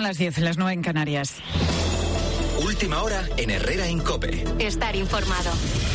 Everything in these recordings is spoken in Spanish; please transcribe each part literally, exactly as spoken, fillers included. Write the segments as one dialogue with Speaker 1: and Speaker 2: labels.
Speaker 1: las diez, las nueve en Canarias.
Speaker 2: Última hora en Herrera Incope.
Speaker 3: Estar informado.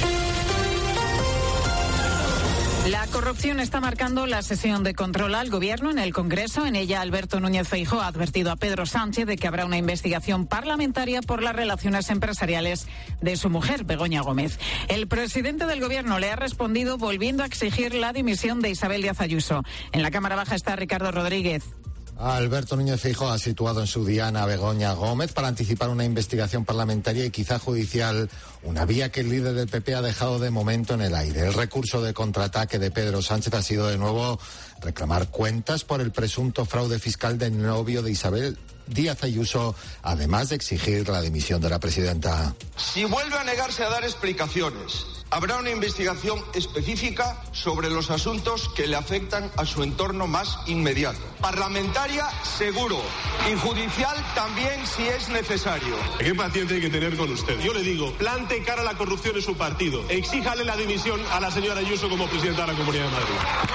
Speaker 1: La corrupción está marcando la sesión de control al Gobierno en el Congreso. En ella, Alberto Núñez Feijóo ha advertido a Pedro Sánchez de que habrá una investigación parlamentaria por las relaciones empresariales de su mujer, Begoña Gómez. El presidente del Gobierno le ha respondido volviendo a exigir la dimisión de Isabel Díaz Ayuso. En la Cámara Baja está Ricardo Rodríguez.
Speaker 4: Alberto Núñez Feijóo ha situado en su diana a Begoña Gómez para anticipar una investigación parlamentaria y quizá judicial, una vía que el líder del P P ha dejado de momento en el aire. El recurso de contraataque de Pedro Sánchez ha sido de nuevo reclamar cuentas por el presunto fraude fiscal del novio de Isabel Díaz Ayuso, además de exigir la dimisión de la presidenta.
Speaker 5: Si vuelve a negarse a dar explicaciones, habrá una investigación específica sobre los asuntos que le afectan a su entorno más inmediato. Parlamentaria, seguro. Y judicial también, si es necesario.
Speaker 6: ¿Qué paciencia hay que tener con usted? Yo le digo, plante cara a la corrupción en su partido. Exíjale la dimisión a la señora Ayuso como presidenta de la Comunidad de Madrid.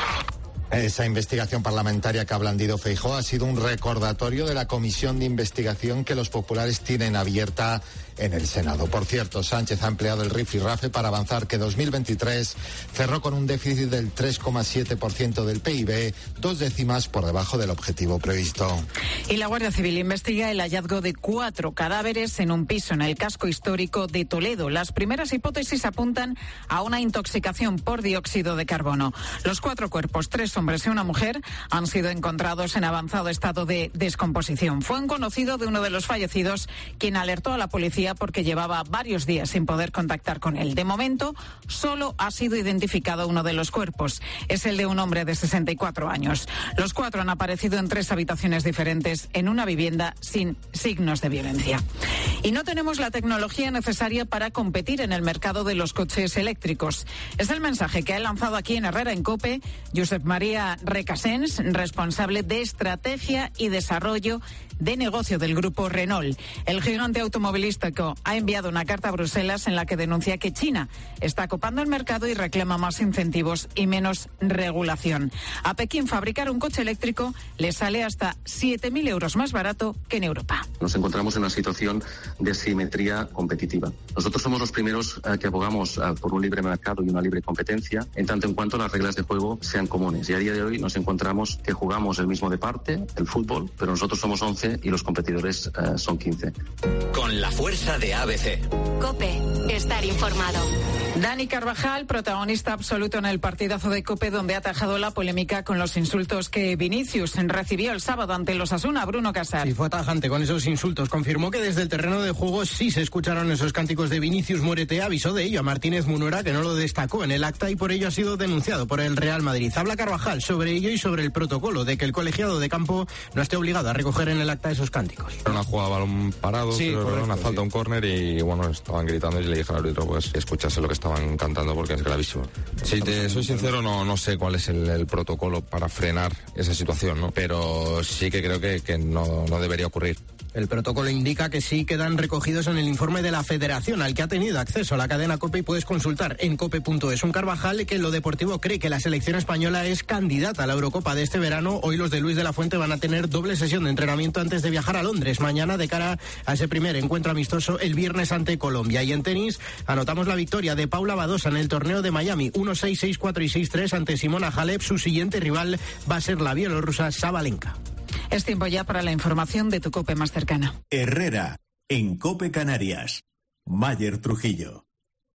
Speaker 4: Esa investigación parlamentaria que ha blandido Feijóo ha sido un recordatorio de la comisión de investigación que los populares tienen abierta en el Senado. Por cierto, Sánchez ha empleado el rifirrafe para avanzar que dos mil veintitrés cerró con un déficit del tres coma siete por ciento del P I B, dos décimas por debajo del objetivo previsto.
Speaker 1: Y la Guardia Civil investiga el hallazgo de cuatro cadáveres en un piso en el casco histórico de Toledo. Las primeras hipótesis apuntan a una intoxicación por dióxido de carbono. Los cuatro cuerpos, tres hombres y una mujer, han sido encontrados en avanzado estado de descomposición. Fue un conocido de uno de los fallecidos quien alertó a la policía porque llevaba varios días sin poder contactar con él. De momento, solo ha sido identificado uno de los cuerpos. Es el de un hombre de sesenta y cuatro años. Los cuatro han aparecido en tres habitaciones diferentes en una vivienda sin signos de violencia. Y no tenemos la tecnología necesaria para competir en el mercado de los coches eléctricos. Es el mensaje que ha lanzado aquí en Herrera Incope Josep María Recasens, responsable de estrategia y desarrollo de negocio del grupo Renault. El gigante automovilístico ha enviado una carta a Bruselas en la que denuncia que China está copando el mercado y reclama más incentivos y menos regulación. A Pekín fabricar un coche eléctrico le sale hasta siete mil euros más barato que en Europa.
Speaker 7: Nos encontramos en una situación de asimetría competitiva. Nosotros somos los primeros eh, que abogamos eh, por un libre mercado y una libre competencia, en tanto en cuanto las reglas de juego sean comunes. Y a día de hoy nos encontramos que jugamos el mismo deporte, el fútbol, pero nosotros somos once y los competidores uh, son quince.
Speaker 2: Con la fuerza de A B C.
Speaker 3: COPE, estar informado.
Speaker 1: Dani Carvajal, protagonista absoluto en el partidazo de COPE, donde ha atajado la polémica con los insultos que Vinicius recibió el sábado ante los Osasuna. Bruno Casar.
Speaker 8: Sí, fue tajante con esos insultos. Confirmó que desde el terreno de juego sí se escucharon esos cánticos de Vinicius Muérete. Avisó de ello a Martínez Munuera, que no lo destacó en el acta y por ello ha sido denunciado por el Real Madrid. Habla Carvajal sobre ello y sobre el protocolo de que el colegiado de campo no esté obligado a recoger en el acta esos cánticos.
Speaker 9: Una jugada balón parado,
Speaker 8: sí,
Speaker 9: pero
Speaker 8: correcto,
Speaker 9: una falta,
Speaker 8: sí.
Speaker 9: un córner y bueno, estaban gritando y le dije al árbitro pues escuchase lo que estaban cantando porque es gravísimo. Si te soy sincero, no, no sé cuál es el, el protocolo para frenar esa situación, ¿no? Pero sí que creo que, que no, no debería ocurrir.
Speaker 8: El protocolo indica que sí quedan recogidos en el informe de la Federación, al que ha tenido acceso a la cadena COPE y puedes consultar en cope punto es. Un Carvajal que en lo deportivo cree que la selección española es candidata a la Eurocopa de este verano. Hoy los de Luis de la Fuente van a tener doble sesión de entrenamiento antes de viajar a Londres mañana de cara a ese primer encuentro amistoso el viernes ante Colombia. Y en tenis anotamos la victoria de Paula Badosa en el torneo de Miami, uno seis, seis cuatro y seis tres ante Simona Halep. Su siguiente rival va a ser la bielorrusa Sabalenka.
Speaker 1: Es tiempo ya para la información de tu COPE más cercana.
Speaker 10: Herrera, en COPE Canarias. Mayer Trujillo.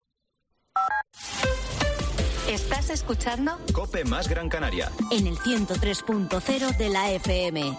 Speaker 3: ¿Estás escuchando?
Speaker 2: COPE más Gran Canaria.
Speaker 3: En el ciento tres punto cero de la F M.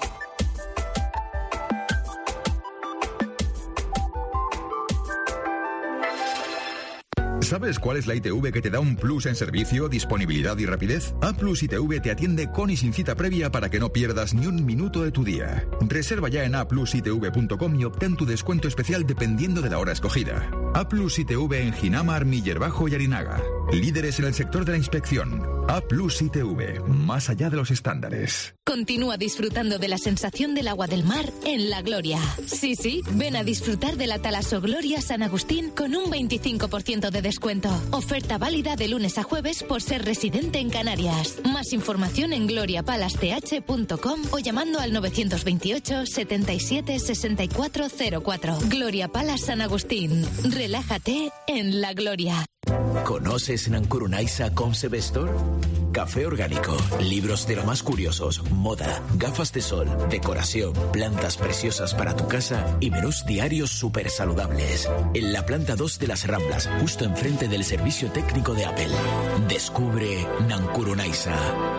Speaker 11: ¿Sabes cuál es la I T V que te da un plus en servicio, disponibilidad y rapidez? A Plus I T V te atiende con y sin cita previa para que no pierdas ni un minuto de tu día. Reserva ya en a plus i t v punto com y obtén tu descuento especial dependiendo de la hora escogida. A Plus I T V en Ginamar, Miller Bajo y Arinaga. Líderes en el sector de la inspección. A Plus I T V, más allá de los estándares.
Speaker 12: Continúa disfrutando de la sensación del agua del mar en La Gloria. Sí, sí, ven a disfrutar de la Talasogloria San Agustín con un veinticinco por ciento de descuento. Oferta válida de lunes a jueves por ser residente en Canarias. Más información en gloria palace t h punto com o llamando al novecientos veintiocho, setenta y siete, sesenta y cuatro cero cuatro. Gloria Palace San Agustín. Relájate en La Gloria.
Speaker 13: ¿Conoces Nankurunaisa Concept Store? Café orgánico, libros de lo más curiosos, moda, gafas de sol, decoración, plantas preciosas para tu casa y menús diarios súper saludables. En la planta dos de las Ramblas, justo enfrente del servicio técnico de Apple. Descubre Nankurunaisa.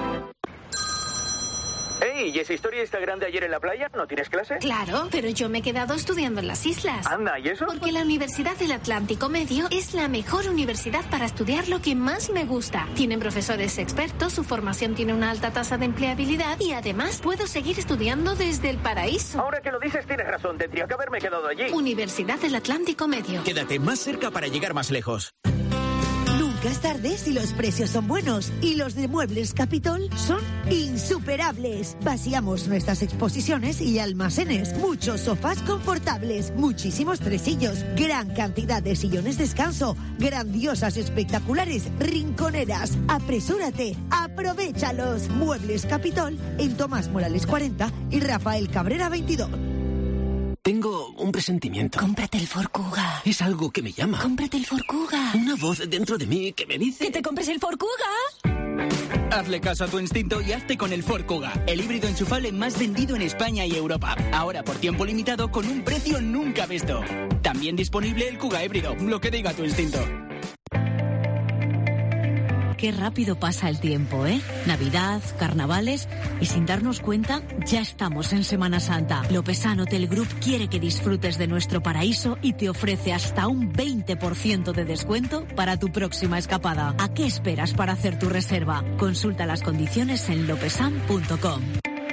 Speaker 14: Hey, ¿y esa historia Instagram de ayer en la playa? ¿No tienes clase?
Speaker 15: Claro, pero yo me he quedado estudiando en las islas.
Speaker 14: Anda, ¿y eso?
Speaker 15: Porque la Universidad del Atlántico Medio es la mejor universidad para estudiar lo que más me gusta. Tienen profesores expertos, su formación tiene una alta tasa de empleabilidad y además puedo seguir estudiando desde el paraíso.
Speaker 14: Ahora que lo dices tienes razón, tendría que haberme quedado allí.
Speaker 15: Universidad del Atlántico Medio.
Speaker 13: Quédate más cerca para llegar más lejos.
Speaker 16: Nunca es tarde si los precios son buenos y los de Muebles Capitol son insuperables. Vaciamos nuestras exposiciones y almacenes. Muchos sofás confortables, muchísimos tresillos, gran cantidad de sillones descanso, grandiosas, espectaculares rinconeras. Apresúrate, aprovéchalos. Muebles Capitol en Tomás Morales cuarenta y Rafael Cabrera veintidós.
Speaker 17: Tengo un presentimiento.
Speaker 18: Cómprate el Ford Kuga.
Speaker 17: Es algo que me llama.
Speaker 18: Cómprate el Ford Kuga.
Speaker 17: Una voz dentro de mí que me dice...
Speaker 18: ¡Que te compres el Ford Kuga!
Speaker 19: Hazle caso a tu instinto y hazte con el Ford Kuga, el híbrido enchufable más vendido en España y Europa. Ahora por tiempo limitado con un precio nunca visto. También disponible el Kuga híbrido, lo que diga tu instinto.
Speaker 20: Qué rápido pasa el tiempo, ¿eh? Navidad, carnavales y sin darnos cuenta ya estamos en Semana Santa. Lopesan Hotel Group quiere que disfrutes de nuestro paraíso y te ofrece hasta un veinte por ciento de descuento para tu próxima escapada. ¿A qué esperas para hacer tu reserva? Consulta las condiciones en lopesan punto com.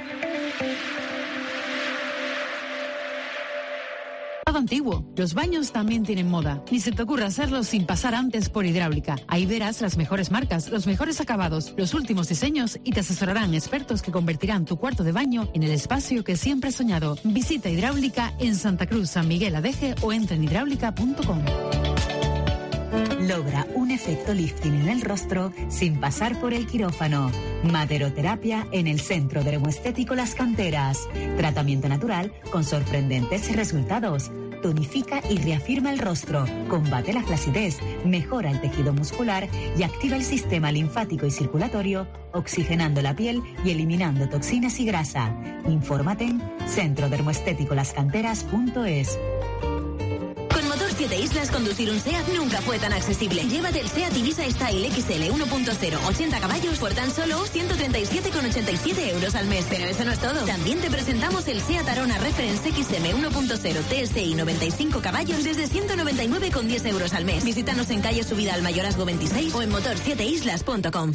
Speaker 21: Antiguo. Los baños también tienen moda. Ni se te ocurra hacerlo sin pasar antes por Hidráulica. Ahí verás las mejores marcas, los mejores acabados, los últimos diseños y te asesorarán expertos que convertirán tu cuarto de baño en el espacio que siempre has soñado. Visita Hidráulica en Santa Cruz, San Miguel Adeje o entra en hidráulica punto com.
Speaker 22: Logra un efecto lifting en el rostro sin pasar por el quirófano. Maderoterapia en el Centro Dermoestético Las Canteras. Tratamiento natural con sorprendentes resultados. Tonifica y reafirma el rostro, combate la flacidez, mejora el tejido muscular y activa el sistema linfático y circulatorio, oxigenando la piel y eliminando toxinas y grasa. Infórmate en centro dermoestético las canteras punto es.
Speaker 23: Con Motor siete Islas, conducir un SEAT nunca fue tan accesible. Llévate el SEAT Ibiza Style X L uno punto cero, ochenta caballos por tan solo ciento treinta y siete con ochenta y siete euros al mes. Pero eso no es todo. También te presentamos el SEAT Arona Reference X M uno punto cero T S I noventa y cinco caballos desde ciento noventa y nueve con diez euros al mes. Visítanos en calle Subida al Mayorazgo veintiséis o en motor siete islas punto com.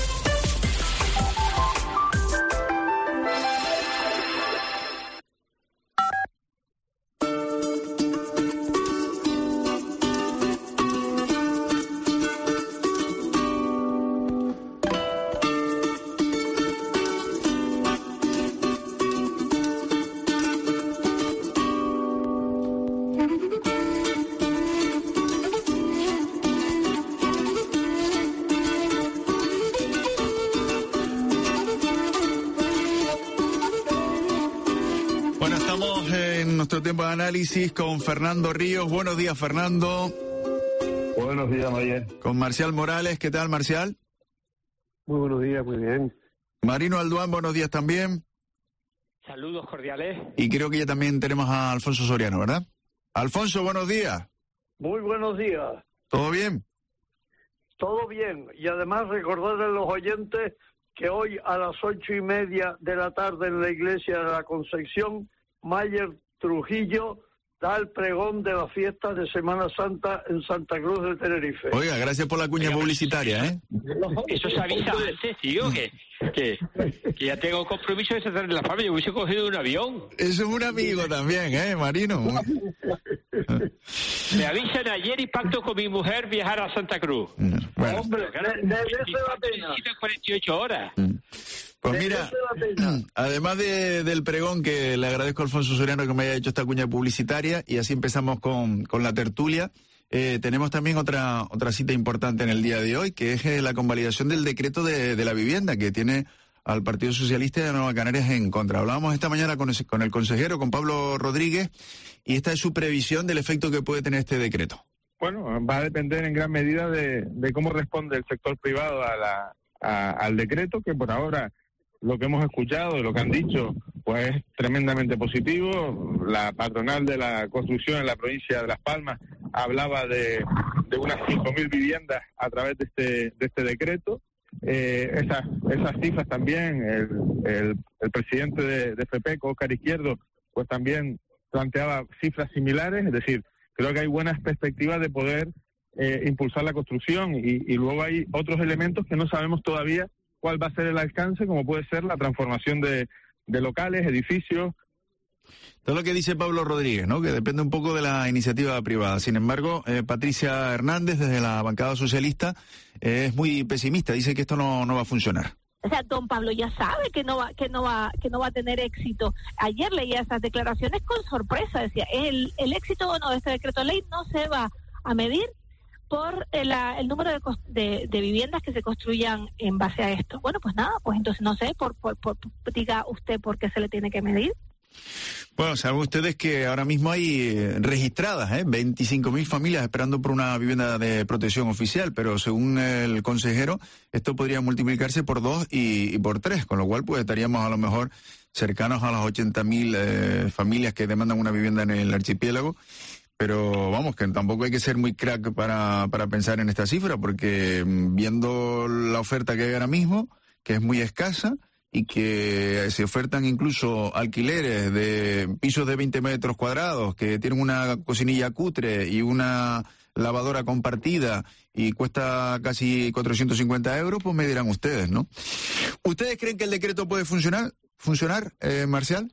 Speaker 24: Tiempo de análisis con Fernando Ríos. Buenos días, Fernando.
Speaker 25: Buenos días, Mayer.
Speaker 24: Con Marcial Morales. ¿Qué tal, Marcial?
Speaker 25: Muy buenos días, muy bien.
Speaker 24: Marino Alduán, buenos días también.
Speaker 26: Saludos cordiales.
Speaker 24: Y creo que ya también tenemos a Alfonso Soriano, ¿verdad? Alfonso, buenos días.
Speaker 25: Muy buenos días.
Speaker 24: ¿Todo bien?
Speaker 25: Todo bien. Y además recordarles a los oyentes que hoy a las ocho y media de la tarde en la iglesia de la Concepción, Mayer Trujillo da el pregón de la fiesta de Semana Santa en Santa Cruz de Tenerife.
Speaker 24: Oiga, gracias por la cuña Oiga, publicitaria, ¿eh?
Speaker 26: Eso se avisa antes, tío, que,
Speaker 4: Que, que ya tengo compromiso de tratar de la familia. Hubiese cogido un avión.
Speaker 24: Eso es un amigo también, ¿eh, Marino?
Speaker 4: Me avisan ayer y pacto con mi mujer viajar a Santa Cruz.
Speaker 24: Bueno.
Speaker 4: Hombre, necesita cuarenta y ocho horas.
Speaker 24: Pues mira, además de, del pregón, que le agradezco a Alfonso Soriano que me haya hecho esta cuña publicitaria, y así empezamos con, con la tertulia, eh, tenemos también otra otra cita importante en el día de hoy, que es eh, la convalidación del decreto de, de la vivienda, que tiene al Partido Socialista de Nueva Canarias en contra. Hablábamos esta mañana con, ese, con el consejero, con Pablo Rodríguez, y esta es su previsión del efecto que puede tener este decreto.
Speaker 5: Bueno, va a depender en gran medida de, de cómo responde el sector privado a la, a, al decreto, que por ahora lo que hemos escuchado y lo que han dicho pues es tremendamente positivo. La patronal de la construcción en la provincia de Las Palmas hablaba de, de unas cinco mil viviendas a través de este, de este decreto. Eh, esas, esas cifras también, el, el, el presidente de, de FEPECO, Óscar Izquierdo, pues también planteaba cifras similares, es decir, creo que hay buenas perspectivas de poder eh, impulsar la construcción, y, y luego hay otros elementos que no sabemos todavía cuál va a ser el alcance, como puede ser la transformación de, de locales, edificios.
Speaker 24: Todo lo que dice Pablo Rodríguez, ¿no? Que depende un poco de la iniciativa privada. Sin embargo, eh, Patricia Hernández, desde la bancada socialista, eh, es muy pesimista. Dice que esto no, no va a funcionar.
Speaker 6: O sea, don Pablo ya sabe que no va, que no va, que no va a tener éxito. Ayer leía esas declaraciones con sorpresa. Decía, el, el éxito o no de este decreto de ley no se va a medir por el, el número de, de, de viviendas que se construyan en base a esto. Bueno, pues nada, pues entonces no sé, por, por, por diga usted por qué se le tiene que medir.
Speaker 24: Bueno, saben ustedes que ahora mismo hay eh, registradas ¿eh? veinticinco mil familias esperando por una vivienda de protección oficial, pero según el consejero, esto podría multiplicarse por dos y, y por tres, con lo cual pues estaríamos a lo mejor cercanos a las ochenta mil eh, familias que demandan una vivienda en el archipiélago. Pero vamos, que tampoco hay que ser muy crack para, para pensar en esta cifra, porque viendo la oferta que hay ahora mismo, que es muy escasa, y que se ofertan incluso alquileres de pisos de veinte metros cuadrados, que tienen una cocinilla cutre y una lavadora compartida y cuesta casi cuatrocientos cincuenta euros, pues me dirán ustedes, ¿no? ¿Ustedes creen que el decreto puede funcionar, funcionar, eh, Marcial?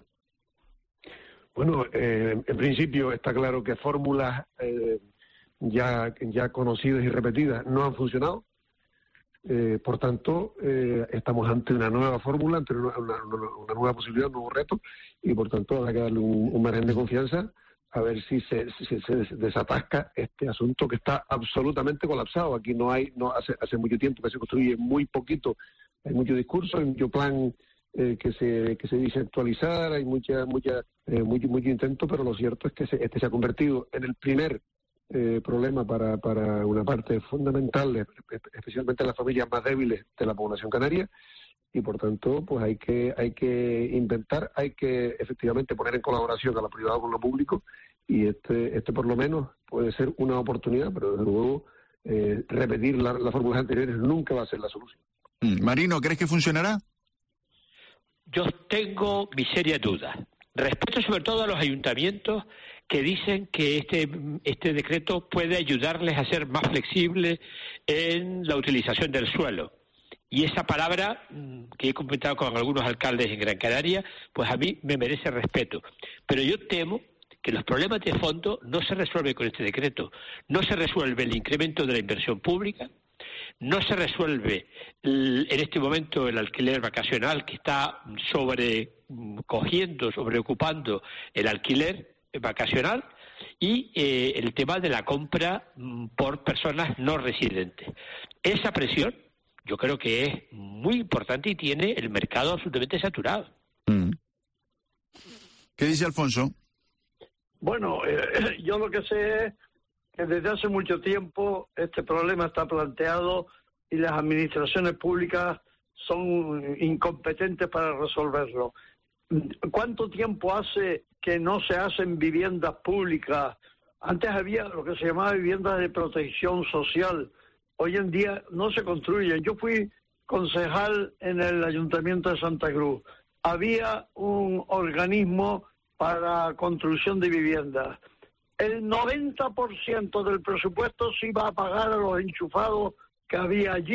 Speaker 25: Bueno, eh, en principio está claro que fórmulas eh, ya, ya conocidas y repetidas no han funcionado. Eh, por tanto, eh, estamos ante una nueva fórmula, ante una, una, una nueva posibilidad, un nuevo reto, y por tanto habrá que darle un, un margen de confianza a ver si se, si se desatasca este asunto que está absolutamente colapsado. Aquí no hay, no hace, hace mucho tiempo que se construye muy poquito, hay mucho discurso, hay mucho plan eh, que se que se dice actualizar, hay mucha mucha eh, mucho mucho intento, pero lo cierto es que se, este se ha convertido en el primer eh, problema para para una parte fundamental, especialmente las familias más débiles de la población canaria, y por tanto pues hay que hay que intentar, hay que efectivamente poner en colaboración a lo privado con lo público, y este este por lo menos puede ser una oportunidad, pero desde luego eh, repetir la, las fórmulas anteriores nunca va a ser la solución.
Speaker 24: Marino, ¿crees que funcionará?
Speaker 4: Yo tengo mis serias dudas. Respeto sobre todo a los ayuntamientos que dicen que este este decreto puede ayudarles a ser más flexibles en la utilización del suelo. Y esa palabra, que he comentado con algunos alcaldes en Gran Canaria, pues a mí me merece respeto. Pero yo temo que los problemas de fondo no se resuelven con este decreto. No se resuelve el incremento de la inversión pública, no se resuelve el, en este momento el alquiler vacacional que está sobrecogiendo, sobreocupando el alquiler vacacional, y eh, el tema de la compra mm, por personas no residentes. Esa presión yo creo que es muy importante y tiene el mercado absolutamente saturado.
Speaker 24: Mm. ¿Qué dice Alfonso?
Speaker 25: Bueno, eh, yo lo que sé es que desde hace mucho tiempo este problema está planteado y las administraciones públicas son incompetentes para resolverlo. ¿Cuánto tiempo hace que no se hacen viviendas públicas? Antes había lo que se llamaba viviendas de protección social. Hoy en día no se construyen. Yo fui concejal en el Ayuntamiento de Santa Cruz. Había un organismo para construcción de viviendas. El noventa por ciento del presupuesto se iba a pagar a los enchufados que había allí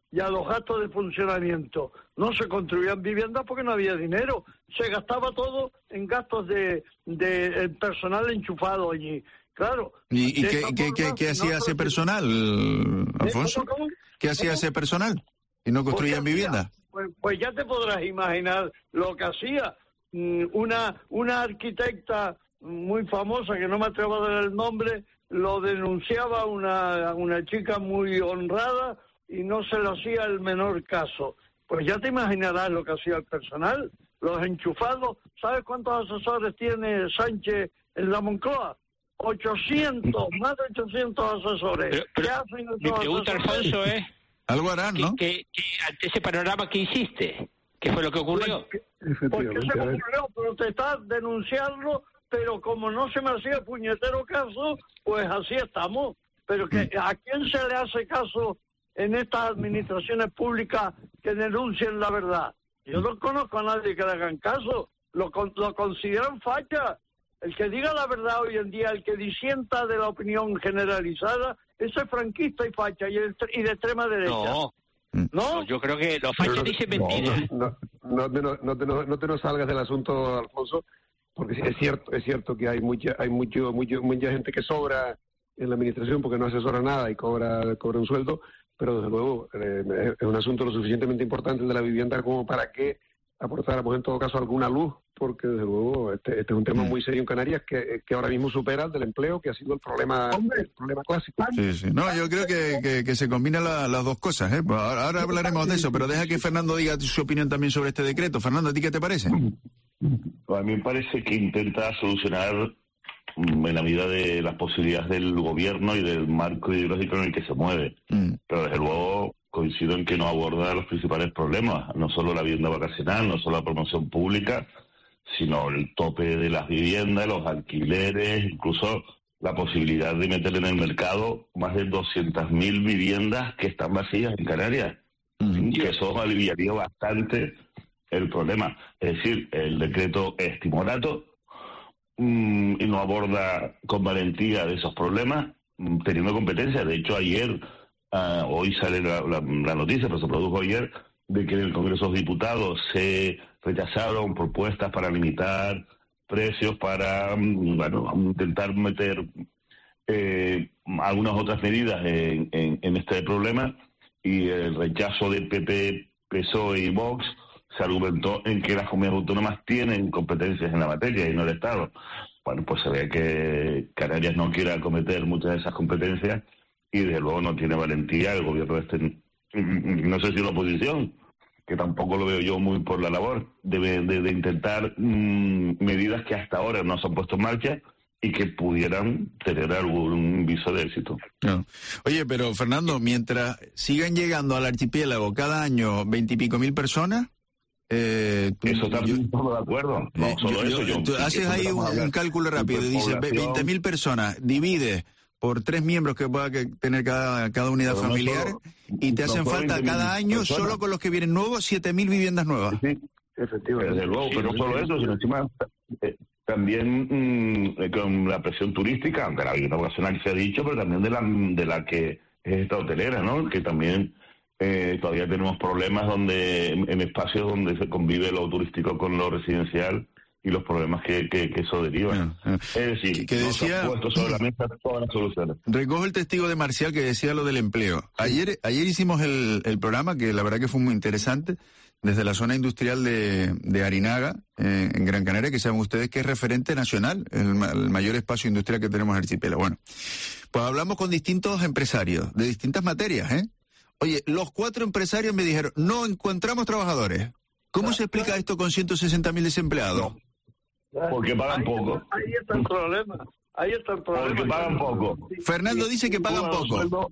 Speaker 25: y a los gastos de funcionamiento. No se construían viviendas porque no había dinero. Se gastaba todo en gastos de, de en personal enchufado allí. Claro.
Speaker 24: ¿Y, y qué, qué, qué, qué hacía ese personal, Alfonso? ¿Cómo, cómo? ¿Qué hacía ¿Cómo? ese personal? ¿Y no construían viviendas?
Speaker 25: Pues, pues ya te podrás imaginar lo que hacía. Una, una arquitecta muy famosa, que no me atrevo a dar el nombre, lo denunciaba una, una chica muy honrada y no se le hacía el menor caso. Pues ya te imaginarás lo que hacía el personal, los enchufados. ¿Sabes cuántos asesores tiene Sánchez en la Moncloa? ochocientos, más de ochocientos asesores.
Speaker 4: Pero, pero,
Speaker 25: ¿Qué hacen esos
Speaker 4: mi pregunta,
Speaker 25: asesores?
Speaker 4: Alfonso, es...
Speaker 24: Algo harán, ¿no?
Speaker 4: Que, que, que ante ese panorama que hiciste, ¿qué fue lo que ocurrió?
Speaker 25: Pues que se me ocurrió protestar, denunciarlo, pero como no se me hacía puñetero caso, pues así estamos. Pero que ¿a quién se le hace caso en estas administraciones públicas que denuncien la verdad? Yo no conozco a nadie que le hagan caso, lo, lo consideran facha. El que diga la verdad hoy en día, el que disienta de la opinión generalizada, ese es franquista y facha y, el, y de extrema derecha.
Speaker 4: No.
Speaker 25: ¿No?
Speaker 4: No, yo creo que los fachos dicen mentiras.
Speaker 1: No, no, no, no, no, te, no, no te nos salgas del asunto, Alfonso, porque es cierto, es cierto que hay mucha, hay mucho, mucho, mucha gente que sobra en la administración porque no asesora nada y cobra, cobra un sueldo, pero desde luego eh, es un asunto lo suficientemente importante de la vivienda como para que aportáramos en todo caso alguna luz, porque desde luego este, este es un tema muy serio en Canarias que, que ahora mismo supera el del empleo, que ha sido el problema, el problema clásico.
Speaker 24: Sí, sí. No, yo creo que, que, que se combinan la, las dos cosas, ¿eh? Ahora, ahora hablaremos de eso, pero deja que Fernando diga su opinión también sobre este decreto. Fernando, ¿a ti qué te parece?
Speaker 2: A mí me parece que intenta solucionar en la medida de las posibilidades del gobierno y del marco ideológico en el que se mueve. Mm. Pero desde luego coincido en que no aborda los principales problemas, no solo la vivienda vacacional, no solo la promoción pública, sino el tope de las viviendas, los alquileres, incluso la posibilidad de meter en el mercado más de doscientas mil viviendas que están vacías en Canarias, mm. que eso aliviaría bastante el problema. Es decir, el decreto es timorato mmm, y no aborda con valentía de esos problemas, mmm, teniendo competencia. De hecho, ayer... Uh, hoy sale la, la, la noticia, pero se produjo ayer, de que en el Congreso de los Diputados se rechazaron propuestas para limitar precios, para um, bueno, intentar meter eh, algunas otras medidas en, en, en este problema, y el rechazo de P P, P S O E y Vox se argumentó en que las comunidades autónomas tienen competencias en la materia y no el Estado. Bueno, pues se ve que Canarias no quiere acometer muchas de esas competencias y desde luego no tiene valentía el gobierno de este, no sé si la oposición, que tampoco lo veo yo muy por la labor, de, de, de intentar mmm, medidas que hasta ahora no se han puesto en marcha y que pudieran tener algún viso de éxito.
Speaker 24: No. Oye, pero Fernando, mientras sigan llegando al archipiélago cada año veintipico mil personas, Eh, tú,
Speaker 2: eso también estamos de acuerdo. No,
Speaker 24: eh,
Speaker 2: solo
Speaker 24: yo,
Speaker 2: eso. Yo,
Speaker 24: tú haces ahí un, un cálculo rápido y dices veinte mil personas, divide por tres miembros que pueda que tener cada, cada unidad
Speaker 2: pero
Speaker 24: familiar
Speaker 2: no solo,
Speaker 24: y te hacen
Speaker 2: no
Speaker 24: falta cada año,
Speaker 2: personas.
Speaker 24: solo con los que vienen nuevos, siete mil viviendas nuevas.
Speaker 2: Sí, efectivamente. Desde luego, pero no solo eso, sino encima eh, también mmm, con la presión turística, aunque la vivienda vacacional se ha dicho, pero también de la, de la que es esta hotelera, ¿no? Que también... Eh, todavía tenemos problemas donde en espacios donde se convive lo turístico con lo residencial y los problemas que, que, que eso deriva. Yeah, yeah. Es decir,
Speaker 24: que, que decía,
Speaker 2: no se han puesto sobre la mesa todas las soluciones.
Speaker 24: Recojo el testigo de Marcial que decía lo del empleo. Ayer ayer hicimos el, el programa que la verdad que fue muy interesante desde la zona industrial de, de Arinaga, eh, en Gran Canaria, que saben ustedes que es referente nacional, el, el mayor espacio industrial que tenemos en el archipiélago. Bueno, pues hablamos con distintos empresarios de distintas materias, ¿eh? Oye, los cuatro empresarios me dijeron, no encontramos trabajadores. ¿Cómo se explica esto con ciento sesenta mil desempleados?
Speaker 2: No, porque pagan
Speaker 25: ahí,
Speaker 2: poco.
Speaker 25: Ahí está el problema. Ahí está el problema.
Speaker 2: Porque pagan poco.
Speaker 24: Fernando dice que pagan
Speaker 2: Suban
Speaker 24: poco.
Speaker 2: Sueldos,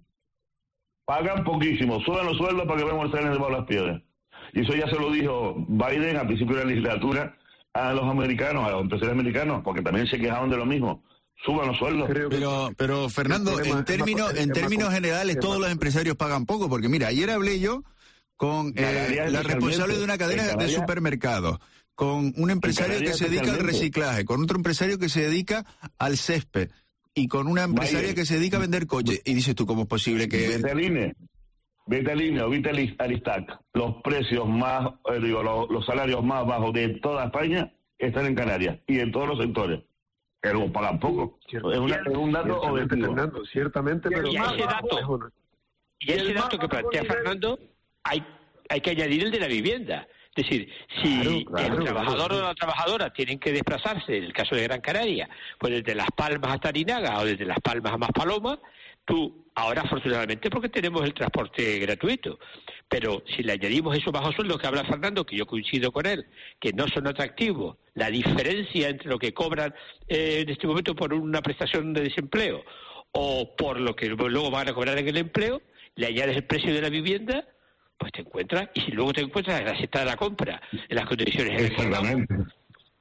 Speaker 2: pagan poquísimo. Suban los sueldos para que veamos el tren debajo de las piedras. Y eso ya se lo dijo Biden al principio de la legislatura a los americanos, a los empresarios americanos, porque también se quejaban de lo mismo. Suban los sueldos.
Speaker 24: Pero, pero Fernando, en términos, en términos generales, todos los empresarios pagan poco, porque mira, ayer hablé yo con eh, la responsable de una cadena de supermercados, con un empresario que se dedica al reciclaje, con otro empresario que se dedica al césped, y con una empresaria que se dedica a vender coches. Y dices tú, ¿cómo es posible que...?
Speaker 2: Vete al I N E. vete al I N E o vete al Aristac, los precios más, eh, digo, los, los salarios más bajos de toda España están en Canarias y en todos los sectores. Pero pagan poco. Es, una, es un dato objetivo.
Speaker 1: Fernando, ciertamente, pero...
Speaker 4: Y a ese dato, y a ese dato que plantea Fernando, hay, hay que añadir el de la vivienda. Es decir, si claro, claro, el trabajador claro. o la trabajadora tienen que desplazarse, en el caso de Gran Canaria, pues desde Las Palmas hasta Arinaga o desde Las Palmas a Maspalomas, tú, ahora afortunadamente porque tenemos el transporte gratuito, pero si le añadimos esos bajos sueldos que habla Fernando, que yo coincido con él, que no son atractivos, la diferencia entre lo que cobran eh, en este momento por una prestación de desempleo o por lo que luego van a cobrar en el empleo, le añades el precio de la vivienda, pues te encuentras, y si luego te encuentras en la cesta de la compra, en las condiciones
Speaker 2: exactamente.
Speaker 4: En el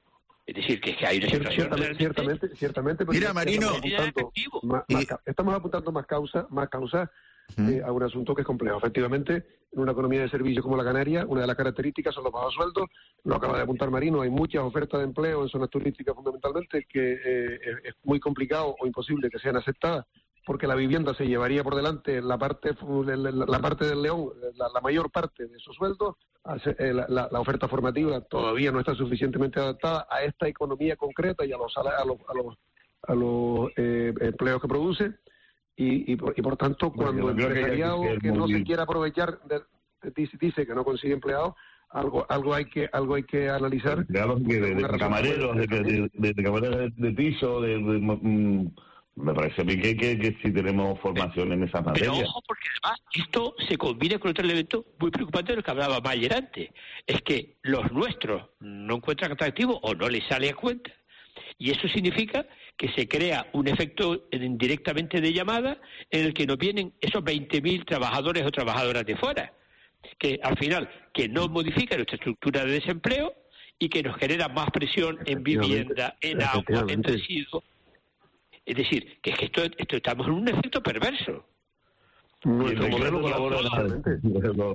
Speaker 4: es decir, que, es que hay una situación
Speaker 1: ciertamente, ciertamente, ciertamente, pero
Speaker 24: mira, Marino,
Speaker 1: estamos apuntando más, más, estamos apuntando más causa, más causa uh-huh. eh, a un asunto que es complejo. Efectivamente, en una economía de servicio como la canaria, una de las características son los bajos sueldos. Lo acaba de apuntar Marino, hay muchas ofertas de empleo en zonas turísticas fundamentalmente que eh, es muy complicado o imposible que sean aceptadas, porque la vivienda se llevaría por delante la parte la parte del león, la, la mayor parte de esos sueldos. La, la, la oferta formativa todavía no está suficientemente adaptada a esta economía concreta y a los a los, a los, a los eh, empleos que produce, y, y, por, y por tanto cuando el empresariado que, que, que no se quiera aprovechar de, dice, dice que no consigue empleados, algo algo hay que algo hay que analizar.
Speaker 2: Empleados de, de, de camareros, de, de, de, de camareros de piso, de, de, de mm, me parece a mí que, que, que sí tenemos formación en esa materia.
Speaker 4: Pero ojo, porque además esto se combina con otro elemento muy preocupante de lo que hablaba Mayer antes. Es que los nuestros no encuentran atractivo o no les sale a cuenta. Y eso significa que se crea un efecto indirectamente de llamada en el que nos vienen esos veinte mil trabajadores o trabajadoras de fuera, que al final que no modifica nuestra estructura de desempleo y que nos genera más presión en vivienda, en agua, en residuos. Es decir, que es que esto, esto estamos en un efecto perverso.
Speaker 2: Nuestro modelo colabora.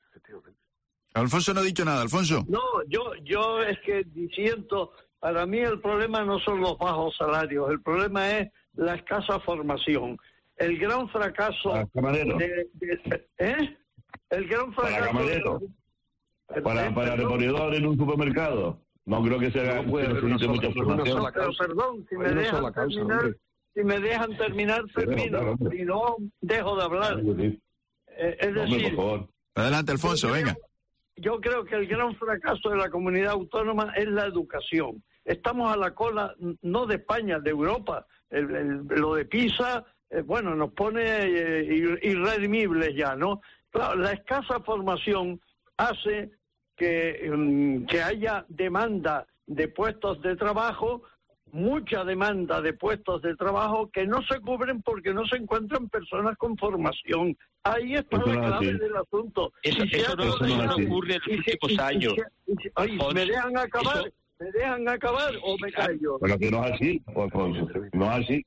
Speaker 24: Alfonso no ha dicho nada, Alfonso.
Speaker 25: No, yo, yo es que siento, para mí el problema no son los bajos salarios, el problema es la escasa formación. El gran fracaso de, de, ¿eh? El gran fracaso.
Speaker 2: Para camarero. De, para, para reponedor en un supermercado. No creo que sea
Speaker 25: no puede mucha información. Pero perdón, si me dejan terminar, si me dejan terminar, termino. Si no, dejo de hablar. Eh, es decir,
Speaker 24: por favor. Adelante, Alfonso,
Speaker 25: yo creo,
Speaker 24: venga.
Speaker 25: Yo creo que el gran fracaso de la comunidad autónoma es la educación. Estamos a la cola, no de España, de Europa. El, el, lo de PISA, eh, bueno, nos pone eh, irredimibles ya, ¿no? Claro, la escasa formación hace Que, que haya demanda de puestos de trabajo, mucha demanda de puestos de trabajo que no se cubren porque no se encuentran personas con formación. Ahí está eso la clave del asunto.
Speaker 4: Eso,
Speaker 25: y
Speaker 4: eso, no, eso no ocurre en los últimos
Speaker 25: y,
Speaker 4: años.
Speaker 25: Y, y, ay, ¿me dejan acabar? Eso... ¿Me dejan acabar o me callo?
Speaker 2: Pero que no es así, no es así.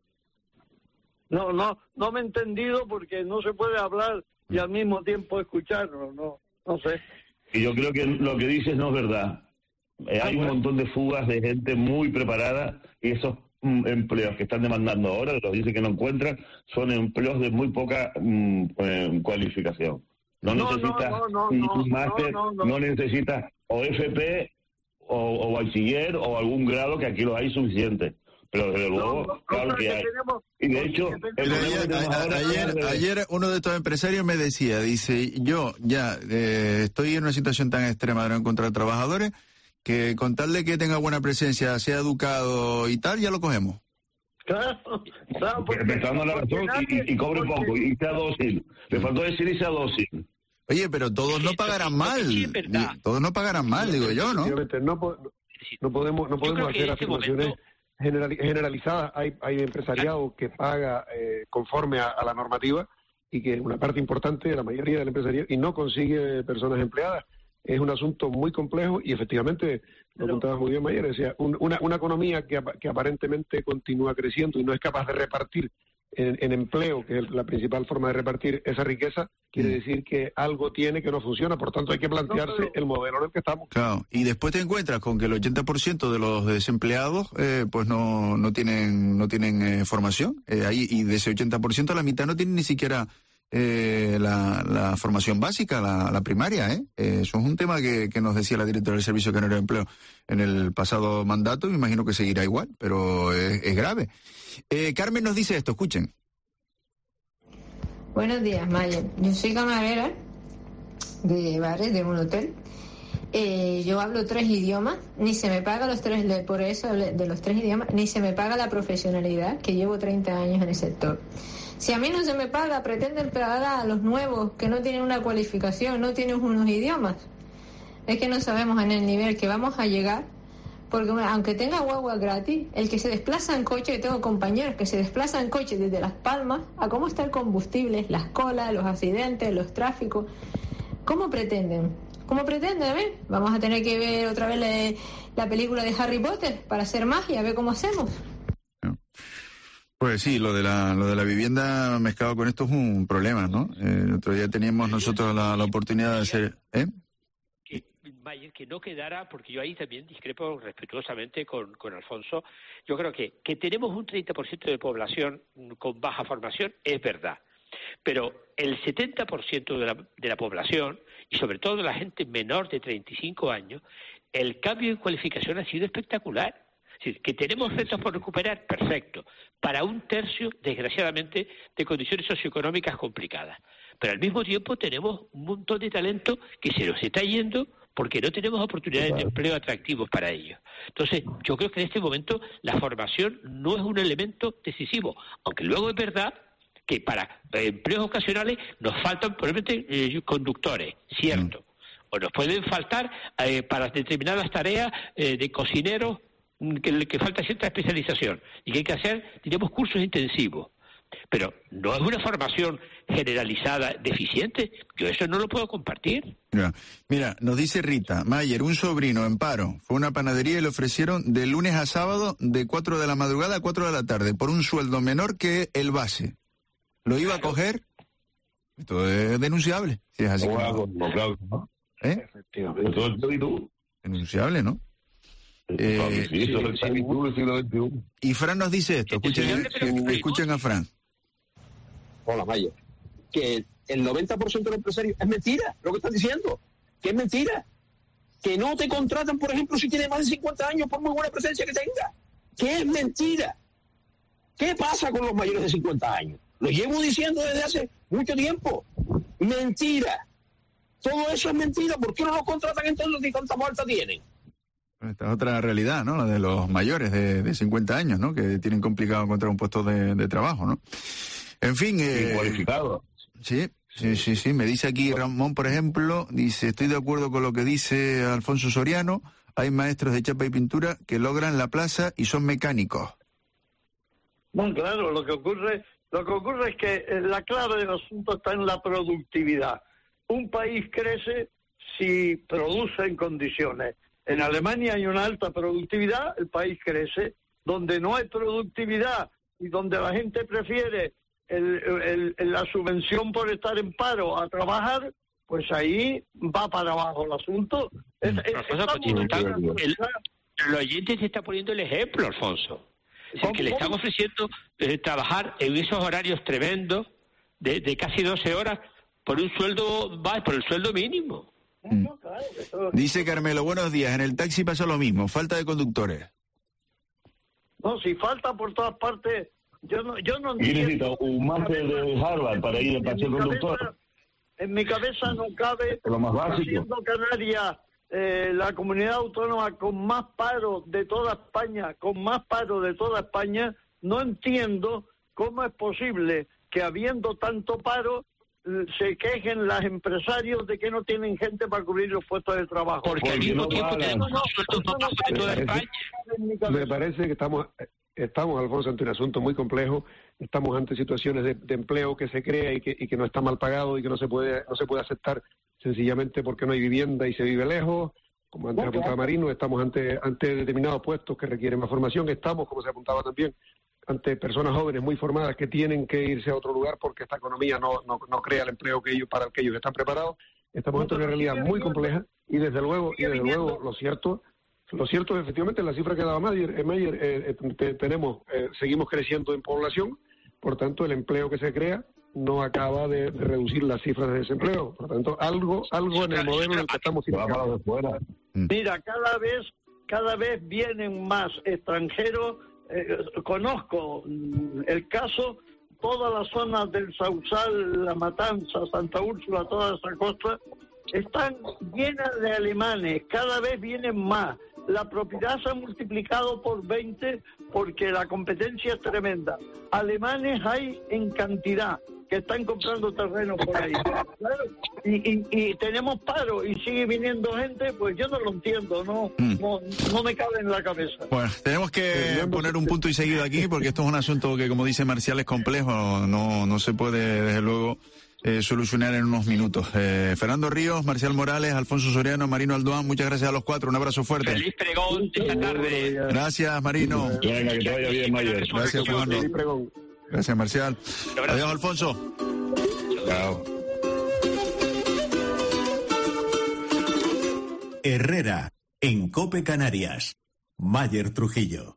Speaker 25: No, no, no me he entendido porque no se puede hablar y al mismo tiempo escucharlo, no, no sé.
Speaker 2: Y yo creo que lo que dices no es verdad. Eh, hay un montón de fugas de gente muy preparada y esos mm, empleos que están demandando ahora, los dicen que no encuentran, son empleos de muy poca mm, eh, cualificación. No, no necesitas no, no, no, un máster, no, no, no. no necesitas o F P o, o bachiller o algún grado, que aquí lo hay suficiente. Pero desde luego, no, no, claro que, que hay. Tenemos, y de hecho, el
Speaker 24: ayer, que ahora ayer, de... ayer uno de estos empresarios me decía, dice, yo ya eh, estoy en una situación tan extrema de no encontrar trabajadores, que con tal de que tenga buena presencia, sea educado y tal, ya lo cogemos.
Speaker 25: Claro, claro. Porque,
Speaker 2: empezando la razón nadie, y, y cobre porque... poco, y sea dócil. Le faltó decir y sea dócil.
Speaker 24: Oye, pero todos no pagarán mal. Todos no pagarán mal, digo yo, ¿no?
Speaker 1: No, no podemos, no podemos hacer afirmaciones momento... generalizadas. Hay, hay empresariado que paga eh, conforme a, a la normativa y que una parte importante de la mayoría del empresariado y no consigue personas empleadas. Es un asunto muy complejo y efectivamente, lo contaba muy bien Mayer, decía, un, una, una economía que, que aparentemente continúa creciendo y no es capaz de repartir en, en empleo, que es la principal forma de repartir esa riqueza, quiere mm. decir que algo tiene que no funciona, por tanto hay que plantearse no, pero... el modelo en el que estamos.
Speaker 24: Claro, y después te encuentras con que el ochenta por ciento de los desempleados eh, pues no, no tienen no tienen eh, formación, eh, ahí, y de ese ochenta por ciento la mitad no tienen ni siquiera eh, la, la formación básica, la, la primaria, ¿eh? ¿eh? Eso es un tema que, que nos decía la directora del Servicio Canario de Empleo en el pasado mandato, y me imagino que seguirá igual, pero es, es grave. Eh, Carmen nos dice esto, escuchen.
Speaker 3: Buenos días, Mayer. Yo soy camarera de bares de un hotel. Eh, yo hablo tres idiomas, ni se me paga los tres, por eso de los tres idiomas, ni se me paga la profesionalidad, que llevo treinta años en el sector. Si a mí no se me paga, pretenden pagar a los nuevos que no tienen una cualificación, no tienen unos idiomas. Es que no sabemos en el nivel que vamos a llegar, porque aunque tenga guagua gratis, el que se desplaza en coche, tengo compañeros que se desplazan en coche desde Las Palmas a cómo está el combustible, las colas, los accidentes, los tráficos. ¿Cómo pretenden? ¿Cómo pretenden? A ver, vamos a tener que ver otra vez la, la película de Harry Potter para hacer magia, a ver cómo hacemos.
Speaker 24: Pues sí, lo de la lo de la vivienda mezclado con esto es un problema, ¿no? Eh, el otro día teníamos nosotros la, la oportunidad de hacer... ¿eh?
Speaker 4: Que, Mayer, que no quedara, porque yo ahí también discrepo respetuosamente con, con Alfonso, yo creo que, que tenemos un treinta por ciento de población con baja formación, es verdad, pero el setenta por ciento de la, de la población, y sobre todo de la gente menor de treinta y cinco años, el cambio en cualificación ha sido espectacular. Es decir, que tenemos retos por recuperar, perfecto, para un tercio, desgraciadamente, de condiciones socioeconómicas complicadas. Pero al mismo tiempo tenemos un montón de talento que se nos está yendo porque no tenemos oportunidades de empleo atractivos para ellos. Entonces, yo creo que en este momento la formación no es un elemento decisivo, aunque luego es verdad que para eh, empleos ocasionales nos faltan, probablemente, eh, conductores, cierto, o nos pueden faltar eh, para determinadas tareas eh, de cocineros, Que, que falta cierta especialización y que hay que hacer, tenemos cursos intensivos, pero no es una formación generalizada deficiente. Yo eso no lo puedo compartir.
Speaker 24: Mira, mira, nos dice Rita, Mayer, un sobrino en paro, fue a una panadería y le ofrecieron de lunes a sábado de cuatro de la madrugada a cuatro de la tarde por un sueldo menor que el base. ¿Lo iba claro. a coger? Esto es denunciable. Si es así.
Speaker 2: Claro, como... claro, ¿no?
Speaker 24: ¿Eh?
Speaker 2: Efectivamente.
Speaker 24: Denunciable, ¿no? Eh,
Speaker 2: sí, eso es el siglo veintiuno.
Speaker 24: Y Fran nos dice esto, escuchen, escuchen a Fran.
Speaker 7: Hola, Mayer. Que el noventa por ciento de los empresarios es mentira lo que están diciendo, que es mentira, que no te contratan, por ejemplo, si tienes más de cincuenta años, por muy buena presencia que tenga, que es mentira. ¿Qué pasa con los mayores de cincuenta años? Lo llevo diciendo desde hace mucho tiempo. Mentira. Todo eso es mentira. ¿Por qué no los contratan entonces y cuánta muerta tienen?
Speaker 24: Esta es otra realidad, ¿no? La de los mayores de, de cincuenta años, ¿no? Que tienen complicado encontrar un puesto de, de trabajo, ¿no? En fin... Eh,
Speaker 2: cualificado.
Speaker 24: Sí, sí, sí, sí. Me dice aquí Ramón, por ejemplo, dice, estoy de acuerdo con lo que dice Alfonso Soriano, hay maestros de chapa y pintura que logran la plaza y son mecánicos.
Speaker 25: Bueno, claro, lo que ocurre, lo que ocurre es que la clave del asunto está en la productividad. Un país crece si produce en condiciones. En Alemania hay una alta productividad, el país crece. Donde no hay productividad y donde la gente prefiere el, el, el, la subvención por estar en paro a trabajar, pues ahí va para abajo el asunto. Es, es,
Speaker 4: Alfonso, el, el, el oyente te está poniendo el ejemplo, Alfonso. Es decir, que le estamos ofreciendo eh, trabajar en esos horarios tremendos de, de casi doce horas por un sueldo, va, por el sueldo mínimo.
Speaker 24: Mm. Dice Carmelo, buenos días, en el taxi pasa lo mismo, falta de conductores.
Speaker 25: No, si falta por todas partes, yo no, yo no
Speaker 2: entiendo. ¿Y necesita un máster de Harvard para ir a ser conductor?
Speaker 25: En mi cabeza no cabe,
Speaker 2: lo más básico.
Speaker 25: Siendo Canarias eh, la comunidad autónoma con más paro de toda España, con más paro de toda España, no entiendo cómo es posible que habiendo tanto paro se quejen los empresarios de que no tienen gente para cubrir los puestos de trabajo.
Speaker 4: Porque al mismo tiempo tenemos sueldos más bajos de toda España.
Speaker 1: Me parece que estamos, estamos, Alfonso, ante un asunto muy complejo. Estamos ante situaciones de, de empleo que se crea y que, y que no está mal pagado y que no se puede no se puede aceptar sencillamente porque no hay vivienda y se vive lejos. Como antes apuntaba Marino, estamos ante, ante determinados puestos que requieren más formación. Estamos, como se apuntaba también, ante personas jóvenes muy formadas que tienen que irse a otro lugar porque esta economía no, no, no crea el empleo que ellos para el que ellos están preparados. Estamos ante una realidad muy compleja y desde luego y desde luego lo cierto lo cierto es efectivamente la cifra que daba Mayer, eh, Mayer eh, te, tenemos eh, seguimos creciendo en población, por tanto el empleo que se crea no acaba de, de reducir las cifras de desempleo. Por lo tanto, algo algo en el modelo en el que estamos
Speaker 2: de fuera.
Speaker 25: Mira, cada vez cada vez vienen más extranjeros. Eh, conozco el caso, todas las zonas del Sausal, La Matanza, Santa Úrsula, toda esa costa, están llenas de alemanes, cada vez vienen más. La propiedad se ha multiplicado por veinte porque la competencia es tremenda. Alemanes hay en cantidad que están comprando terrenos por ahí. Claro. Y, y, y tenemos paro y sigue viniendo gente, pues yo no lo entiendo, no, mm. no, no me cabe en la cabeza.
Speaker 24: Bueno, tenemos que poner un punto y seguido aquí porque esto es un asunto que, como dice Marcial, es complejo, no, no se puede, desde luego, Eh, solucionar en unos minutos. Eh, Fernando Ríos, Marcial Morales, Alfonso Soriano, Marino Aldoán, muchas gracias a los cuatro, un abrazo fuerte.
Speaker 4: Feliz pregón esta tarde.
Speaker 24: Gracias, Marino.
Speaker 2: Venga, que te vaya bien, Mayer.
Speaker 24: Gracias, Fernando. Gracias, Marcial. Adiós, Alfonso.
Speaker 2: Chao.
Speaker 8: Herrera, en COPE Canarias. Mayer Trujillo.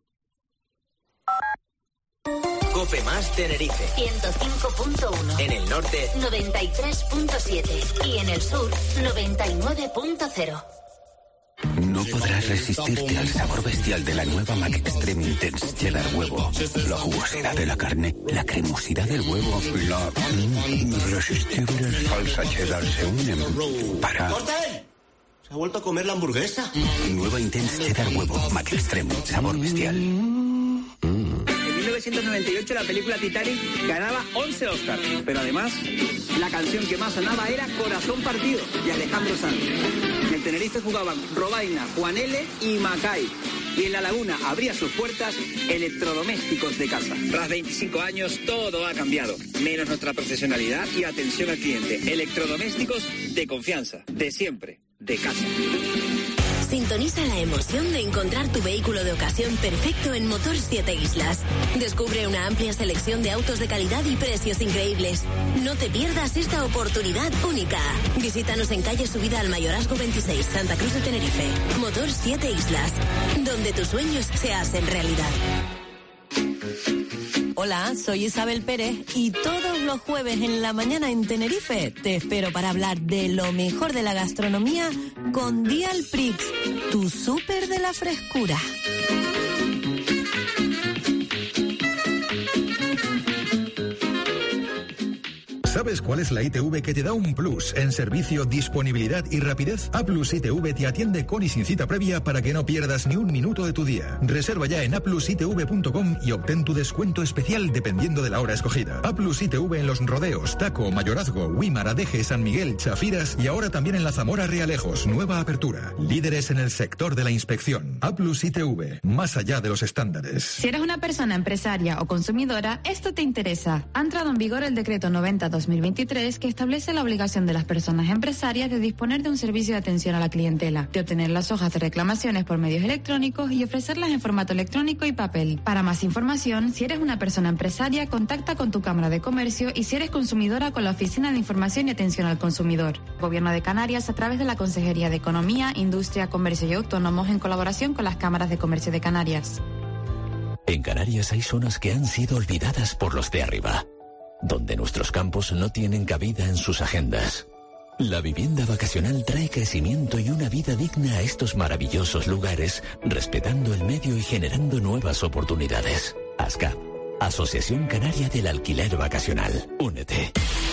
Speaker 13: COPE Más Tenerife.
Speaker 23: ciento cinco punto uno.
Speaker 13: En el norte,
Speaker 23: noventa y tres punto siete. Y en el sur, noventa y nueve punto cero.
Speaker 9: No podrás resistirte al sabor bestial de la nueva Mac Extreme Intense Cheddar Huevo. La jugosidad de la carne, la cremosidad del huevo y la mm, irresistible salsa cheddar se unen para...
Speaker 10: ¡Corten! ¿Se ha vuelto a comer la hamburguesa?
Speaker 9: Nueva Intense Cheddar Huevo, Mac Extreme, sabor bestial.
Speaker 11: En mil novecientos noventa y ocho la película Titanic ganaba once Oscars, pero además la canción que más sonaba era Corazón Partido, de Alejandro Sanz. En el Tenerife jugaban Robaina, Juan L. y Macay. Y en La Laguna abría sus puertas Electrodomésticos de Casa. Tras veinticinco años todo ha cambiado, menos nuestra profesionalidad y atención al cliente. Electrodomésticos de confianza, de siempre, de casa.
Speaker 23: Sintoniza la emoción de encontrar tu vehículo de ocasión perfecto en Motor siete Islas. Descubre una amplia selección de autos de calidad y precios increíbles. No te pierdas esta oportunidad única. Visítanos en calle Subida al Mayorazgo veintiséis, Santa Cruz de Tenerife. Motor siete Islas, donde tus sueños se hacen realidad.
Speaker 12: Hola, soy Isabel Pérez y todos los jueves en la mañana en Tenerife te espero para hablar de lo mejor de la gastronomía con Dial Prix, tu súper de la frescura.
Speaker 14: ¿Sabes cuál es la I T V que te da un plus en servicio, disponibilidad y rapidez? A Plus I T V te atiende con y sin cita previa para que no pierdas ni un minuto de tu día. Reserva ya en a plus i t v punto com y obtén tu descuento especial dependiendo de la hora escogida. A Plus I T V en Los Rodeos, Taco, Mayorazgo, Huímar, Adeje, San Miguel, Chafiras y ahora también en la Zamora Realejos. Nueva apertura. Líderes en el sector de la inspección. A Plus I T V, más allá de los estándares.
Speaker 21: Si eres una persona empresaria o consumidora, esto te interesa. Ha entrado en vigor el decreto noventa barra dos mil veintitrés que establece la obligación de las personas empresarias de disponer de un servicio de atención a la clientela, de obtener las hojas de reclamaciones por medios electrónicos y ofrecerlas en formato electrónico y papel. Para más información, si eres una persona empresaria, contacta con tu Cámara de Comercio y si eres consumidora con la Oficina de Información y Atención al Consumidor. Gobierno de Canarias a través de la Consejería de Economía, Industria, Comercio y Autónomos en colaboración con las Cámaras de Comercio de Canarias.
Speaker 13: En Canarias hay zonas que han sido olvidadas por los de arriba, donde nuestros campos no tienen cabida en sus agendas. La vivienda vacacional trae crecimiento y una vida digna a estos maravillosos lugares, respetando el medio y generando nuevas oportunidades. ASCAP, Asociación Canaria del Alquiler Vacacional. Únete.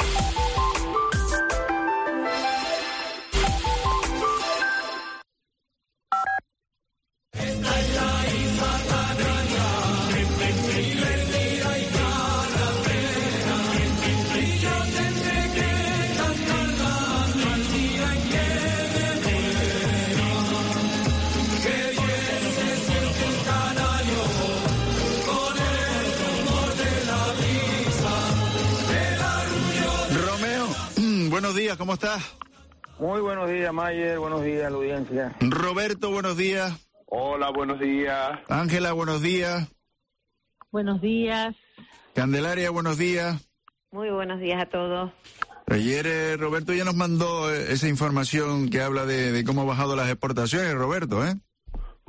Speaker 24: Buenos días, ¿cómo estás?
Speaker 27: Muy buenos días, Mayer, buenos días, la audiencia.
Speaker 24: Roberto, buenos días.
Speaker 28: Hola, buenos días.
Speaker 24: Ángela, buenos días.
Speaker 6: Buenos días.
Speaker 24: Candelaria, buenos días.
Speaker 29: Muy buenos días a todos.
Speaker 24: Ayer eh, Roberto ya nos mandó esa información que habla de, de cómo han bajado las exportaciones, Roberto, ¿eh?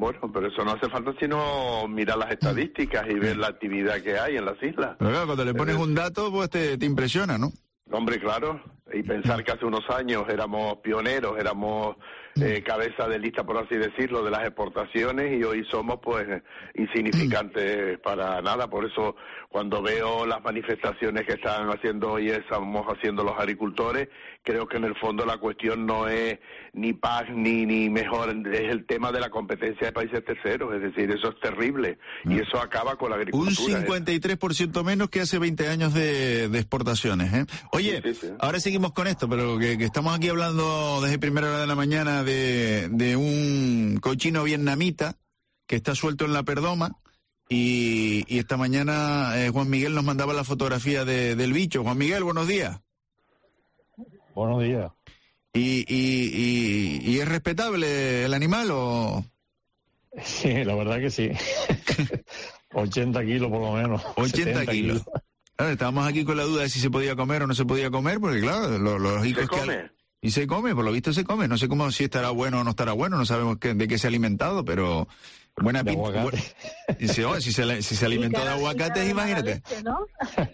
Speaker 28: Bueno, pero eso no hace falta sino mirar las estadísticas y ver la actividad que hay en las islas.
Speaker 24: Pero claro, cuando le pones un dato, pues te, te impresiona, ¿no?
Speaker 28: Hombre, claro, y pensar que hace unos años éramos pioneros, éramos eh, cabeza de lista, por así decirlo, de las exportaciones, y hoy somos, pues, insignificantes para nada. Por eso, cuando veo las manifestaciones que están haciendo hoy, estamos haciendo los agricultores, creo que en el fondo la cuestión no es ni paz ni, ni mejor, es el tema de la competencia de países terceros. Es decir, eso es terrible, y eso acaba con la agricultura.
Speaker 24: Un cincuenta y tres por ciento menos que hace veinte años de, de exportaciones, ¿eh? Oye, sí, sí, sí. Ahora seguimos con esto, pero que, que estamos aquí hablando desde primera hora de la mañana de, de un cochino vietnamita que está suelto en la Perdoma, y, y esta mañana eh, Juan Miguel nos mandaba la fotografía de, del bicho. Juan Miguel, buenos días.
Speaker 29: Buenos días.
Speaker 24: ¿Y, y, y, y es respetable el animal o...?
Speaker 29: Sí, la verdad que sí. ochenta kilos por lo menos.
Speaker 24: ochenta kilos. Claro, estábamos aquí con la duda de si se podía comer o no se podía comer, porque claro, los, los hijos...
Speaker 28: ¿Se come?
Speaker 24: Que... Y se come, por lo visto se come. No sé cómo, si estará bueno o no estará bueno, no sabemos qué, de qué se ha alimentado, pero... Buena pinta. Bu... si, oh, si, se, si se alimentó de aguacates, imagínate. Leche, ¿no?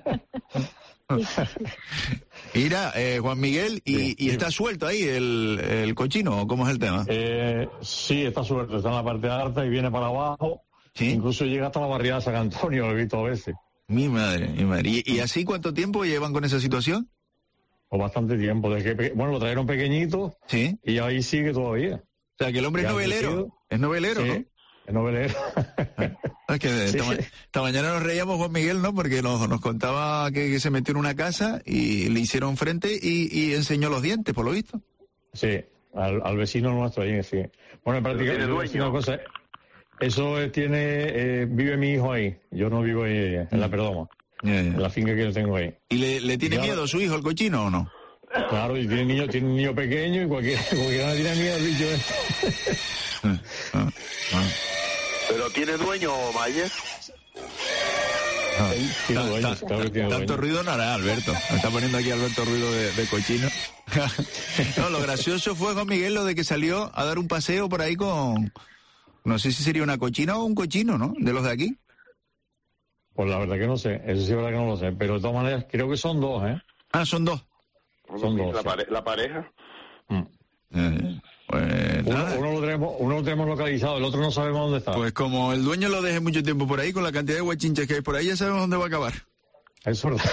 Speaker 24: Mira, eh, Juan Miguel, ¿y, sí, y sí. está suelto ahí el, el cochino? ¿Cómo es el tema?
Speaker 29: Eh, sí, está suelto, está en la parte alta y viene para abajo. ¿Sí? Incluso llega hasta la barriada de San Antonio, lo he visto a veces.
Speaker 24: Mi madre, mi madre. ¿Y, y así cuánto tiempo llevan con esa situación?
Speaker 29: O bastante tiempo. Desde que, bueno, lo trajeron pequeñito.
Speaker 24: Sí.
Speaker 29: Y ahí sigue todavía.
Speaker 24: O sea, que el hombre ya es novelero. Es novelero,
Speaker 29: sí,
Speaker 24: ¿no?
Speaker 29: Es novelero.
Speaker 24: Es que esta, sí. esta mañana nos reíamos Juan Miguel, ¿no? Porque nos, nos contaba que, que se metió en una casa y le hicieron frente y, y enseñó los dientes, por lo visto.
Speaker 29: Sí, al, al vecino nuestro ahí, sí. Bueno, prácticamente una cosa. Eso es, tiene, eh, vive mi hijo ahí. Yo no vivo ahí en la Perdoma. Yeah, yeah. En la finca que yo tengo ahí.
Speaker 24: ¿Y le, le tiene y miedo a su hijo, el cochino, o no?
Speaker 29: Claro, y tiene, niño, tiene un niño pequeño y cualquiera, cualquiera le tiene miedo al bicho este.
Speaker 28: ah, ah. ¿Pero tiene dueño, Mayer?
Speaker 24: Ah, tiene dueño, ta, ta, claro que tiene tanto dueño. Ruido no hará, Alberto. Me está poniendo aquí Alberto ruido de, de cochino. No, lo gracioso fue, Juan Miguel, lo de que salió a dar un paseo por ahí con... No sé si sería una cochina o un cochino, ¿no? De los de aquí.
Speaker 29: Pues la verdad que no sé. Eso sí es verdad que no lo sé. Pero de todas maneras, creo que son dos, ¿eh?
Speaker 24: Ah, son dos.
Speaker 29: Son dos.
Speaker 28: ¿La, pare la pareja?
Speaker 29: Mm.
Speaker 24: Eh, pues,
Speaker 29: uno, uno, lo tenemos, uno lo tenemos localizado, el otro no sabemos dónde está.
Speaker 24: Pues como el dueño lo deje mucho tiempo por ahí, con la cantidad de guachinches que hay por ahí, ya sabemos dónde va a acabar.
Speaker 29: Es verdad.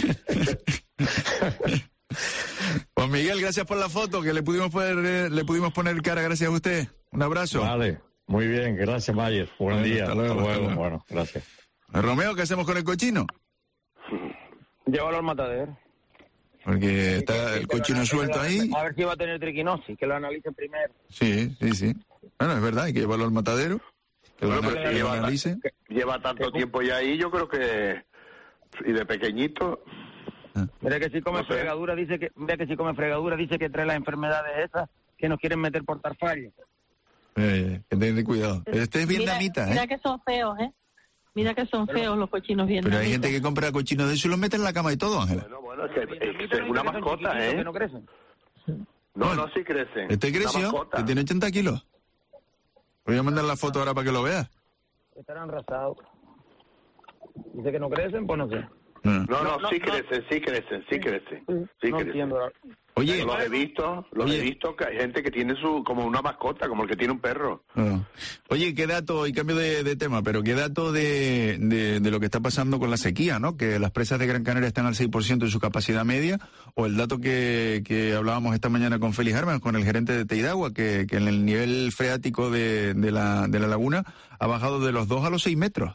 Speaker 24: Juan Miguel, gracias por la foto, que le pudimos poner, le pudimos poner cara gracias a usted. Un abrazo.
Speaker 29: Vale, muy bien, gracias, Mayer. Buen bueno, día. Hasta luego, hasta luego. Hasta luego. Bueno, gracias.
Speaker 24: Romeo, ¿qué hacemos con el cochino?
Speaker 5: Llévalo al matadero.
Speaker 24: Porque está el cochino suelto ahí.
Speaker 5: A ver si va a tener triquinosis, que lo analicen primero.
Speaker 24: Sí, sí, sí. Bueno, es verdad, hay que llevarlo al matadero. Que
Speaker 28: bueno,
Speaker 24: lo,
Speaker 28: pero
Speaker 24: que
Speaker 28: lleva,
Speaker 24: lo analicen.
Speaker 28: Lleva tanto tiempo ya ahí, yo creo que... Y de pequeñito...
Speaker 5: Ah. Mira que si come no sé. fregadura, dice que... Mira que si come fregadura, dice que trae las enfermedades esas que nos quieren meter por tarfallo.
Speaker 24: Eh, que tengan cuidado. Pero este es vietnamita,
Speaker 6: mira,
Speaker 24: ¿eh?
Speaker 6: Mira que son feos, ¿eh? Mira que son feos pero, los cochinos vietnamitas.
Speaker 24: Pero hay gente que compra cochinos de eso y los mete en la cama y todo, Ángela.
Speaker 28: Bueno, bueno, es, que, es, es una mascota, ¿eh?
Speaker 5: Que no crecen.
Speaker 28: No, no, sí crecen.
Speaker 24: Este creció, que tiene ochenta kilos. Voy a mandar la foto ahora para que lo veas.
Speaker 5: Estarán rasados. Dice que no crecen, pues no sé.
Speaker 28: No, no, no, no sí no, crecen, sí crecen, sí crecen. Sí
Speaker 5: no
Speaker 28: crecen.
Speaker 5: Entiendo.
Speaker 24: Oye,
Speaker 28: los he visto, los oye, he visto que hay gente que tiene su como una mascota, como el que tiene un perro.
Speaker 24: No. Oye, qué dato, y cambio de, de tema, pero qué dato de, de, de lo que está pasando con la sequía, ¿no? Que las presas de Gran Canaria están al seis por ciento de su capacidad media, o el dato que, que hablábamos esta mañana con Félix Armas, con el gerente de Teidagua, que, que en el nivel freático de, de, la, de la laguna ha bajado de los dos a los seis metros.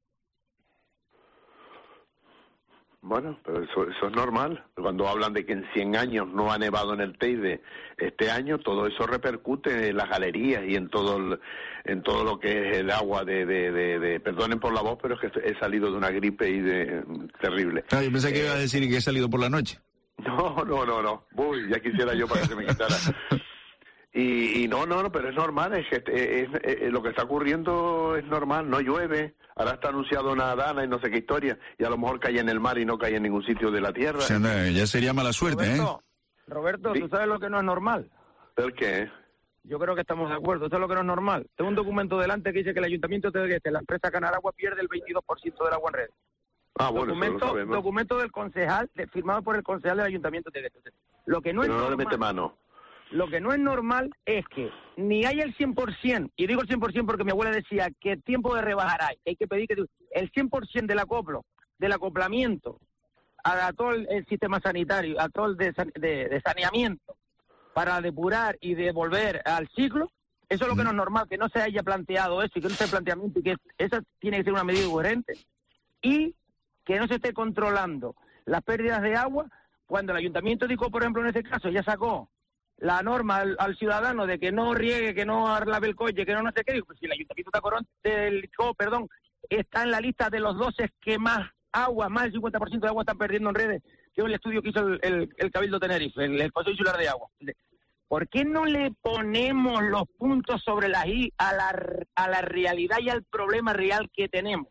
Speaker 28: Bueno, pero eso, eso es normal. Cuando hablan de que en cien años no ha nevado en el Teide este año, todo eso repercute en las galerías y en todo el, en todo lo que es el agua de, de, de, de... Perdonen por la voz, pero es que he salido de una gripe y de terrible.
Speaker 24: Ah, yo pensé que eh, iba a decir que he salido por la noche.
Speaker 28: No, no, no, no. Uy, ya quisiera yo para que se me quitara. Y, y no, no, no, pero es normal, es que es, es, es, lo que está ocurriendo es normal, no llueve, ahora está anunciado una dana y no sé qué historia, y a lo mejor cae en el mar y no cae en ningún sitio de la tierra.
Speaker 24: O sea, no, ya sería mala suerte,
Speaker 5: Roberto,
Speaker 24: ¿eh?
Speaker 5: Roberto,
Speaker 28: ¿Sí?
Speaker 5: ¿Tú sabes lo que no es normal?
Speaker 28: ¿El qué?
Speaker 5: Yo creo que estamos de acuerdo, eso es lo que no es normal. Tengo un documento delante que dice que el Ayuntamiento de Tegueste, la empresa Canaragua, pierde el veintidós por ciento del agua en red.
Speaker 28: Ah, bueno,
Speaker 5: documento,
Speaker 28: eso lo sabemos.
Speaker 5: documento del concejal, de, firmado por el concejal del Ayuntamiento de Tegueste. Lo que no
Speaker 28: Pero
Speaker 5: es
Speaker 28: no le
Speaker 5: normal,
Speaker 28: mete mano.
Speaker 5: Lo que no es normal es que ni hay el cien por ciento, y digo el cien por ciento porque mi abuela decía que tiempo de rebajar hay, que hay que pedir que el cien por ciento del acoplo, del acoplamiento a, a todo el, el sistema sanitario, a todo el de, de, de saneamiento, para depurar y devolver al ciclo. Eso es lo que no es normal, que no se haya planteado eso y que no se haya planteamiento y que esa tiene que ser una medida coherente. Y que no se esté controlando las pérdidas de agua cuando el Ayuntamiento de Ico, por ejemplo, en este caso, ya sacó la norma al, al ciudadano de que no riegue, que no lave el coche, que no no sé qué. Digo, pues si el Ayuntamiento de Corón, del Ico, perdón, está en la lista de los doce que más agua, más del cincuenta por ciento de agua están perdiendo en redes, que es el estudio que hizo el, el, el Cabildo Tenerife, el, el Consejo Insular de Agua. ¿Por qué no le ponemos los puntos sobre las i a la, a la realidad y al problema real que tenemos?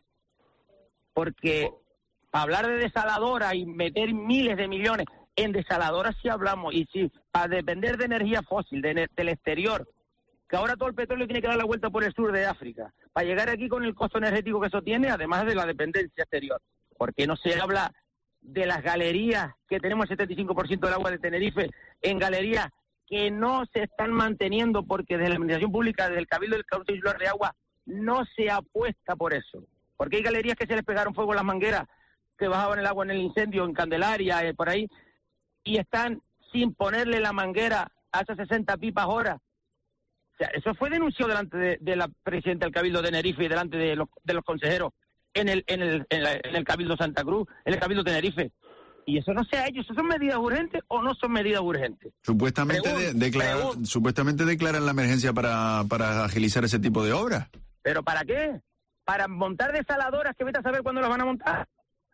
Speaker 5: Porque hablar de desaladoras y meter miles de millones en desaladoras sí hablamos, y sí, para depender de energía fósil, de, del exterior, que ahora todo el petróleo tiene que dar la vuelta por el sur de África, para llegar aquí con el costo energético que eso tiene, además de la dependencia exterior. ¿Por qué no se habla de las galerías, que tenemos el setenta y cinco por ciento del agua de Tenerife en galerías que no se están manteniendo porque desde la administración pública, desde el Cabildo del Consejo Insular de Agua, no se apuesta por eso? Porque hay galerías que se les pegaron fuego a las mangueras que bajaban el agua en el incendio, en Candelaria, eh, por ahí, y están sin ponerle la manguera a esas sesenta pipas hora. O sea, eso fue denunciado delante de, de la presidenta del Cabildo de Tenerife y delante de los, de los consejeros en el, en, el, en, la, en el Cabildo Santa Cruz, en el Cabildo Tenerife. Y eso no se ha hecho. ¿Eso son medidas urgentes o no son medidas urgentes?
Speaker 24: Supuestamente,
Speaker 5: Pregun-
Speaker 24: de, declara,
Speaker 5: pregun-
Speaker 24: supuestamente declaran la emergencia para, para agilizar ese tipo de obras.
Speaker 5: ¿Pero para qué? Para montar desaladoras que vete a saber cuándo las van a montar.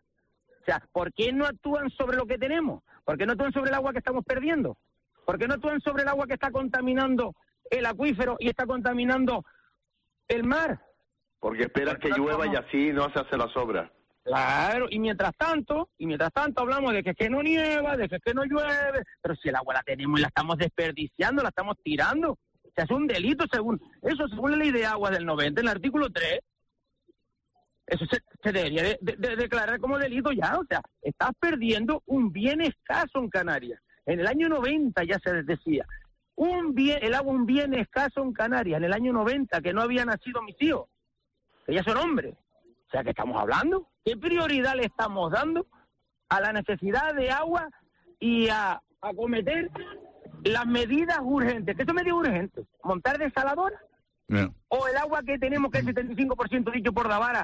Speaker 5: O sea, ¿por qué no actúan sobre lo que tenemos? ¿Por qué no actúan sobre el agua que estamos perdiendo? ¿Por qué no actúan sobre el agua que está contaminando el acuífero y está contaminando el mar?
Speaker 28: Porque esperan que llueva y así no se hacen las obras.
Speaker 5: Claro, y mientras tanto, y mientras tanto hablamos de que es que no nieva, de que es que no llueve, pero si el agua la tenemos y la estamos desperdiciando, la estamos tirando, se hace un delito según, eso según la ley de agua del noventa, en el artículo tres, eso se, se debería de, de, de declarar como delito ya, o sea, estás perdiendo un bien escaso en Canarias. En el año noventa ya se decía, un bien, el agua un bien escaso en Canarias, en el año noventa, que no había nacido mis hijos, que ya son hombres. O sea, ¿qué estamos hablando? ¿Qué prioridad le estamos dando a la necesidad de agua y a acometer las medidas urgentes? ¿Qué son medidas urgentes? ¿Montar desaladoras?
Speaker 24: Yeah.
Speaker 5: ¿O el agua que tenemos, que es el setenta y cinco por ciento dicho por Davara,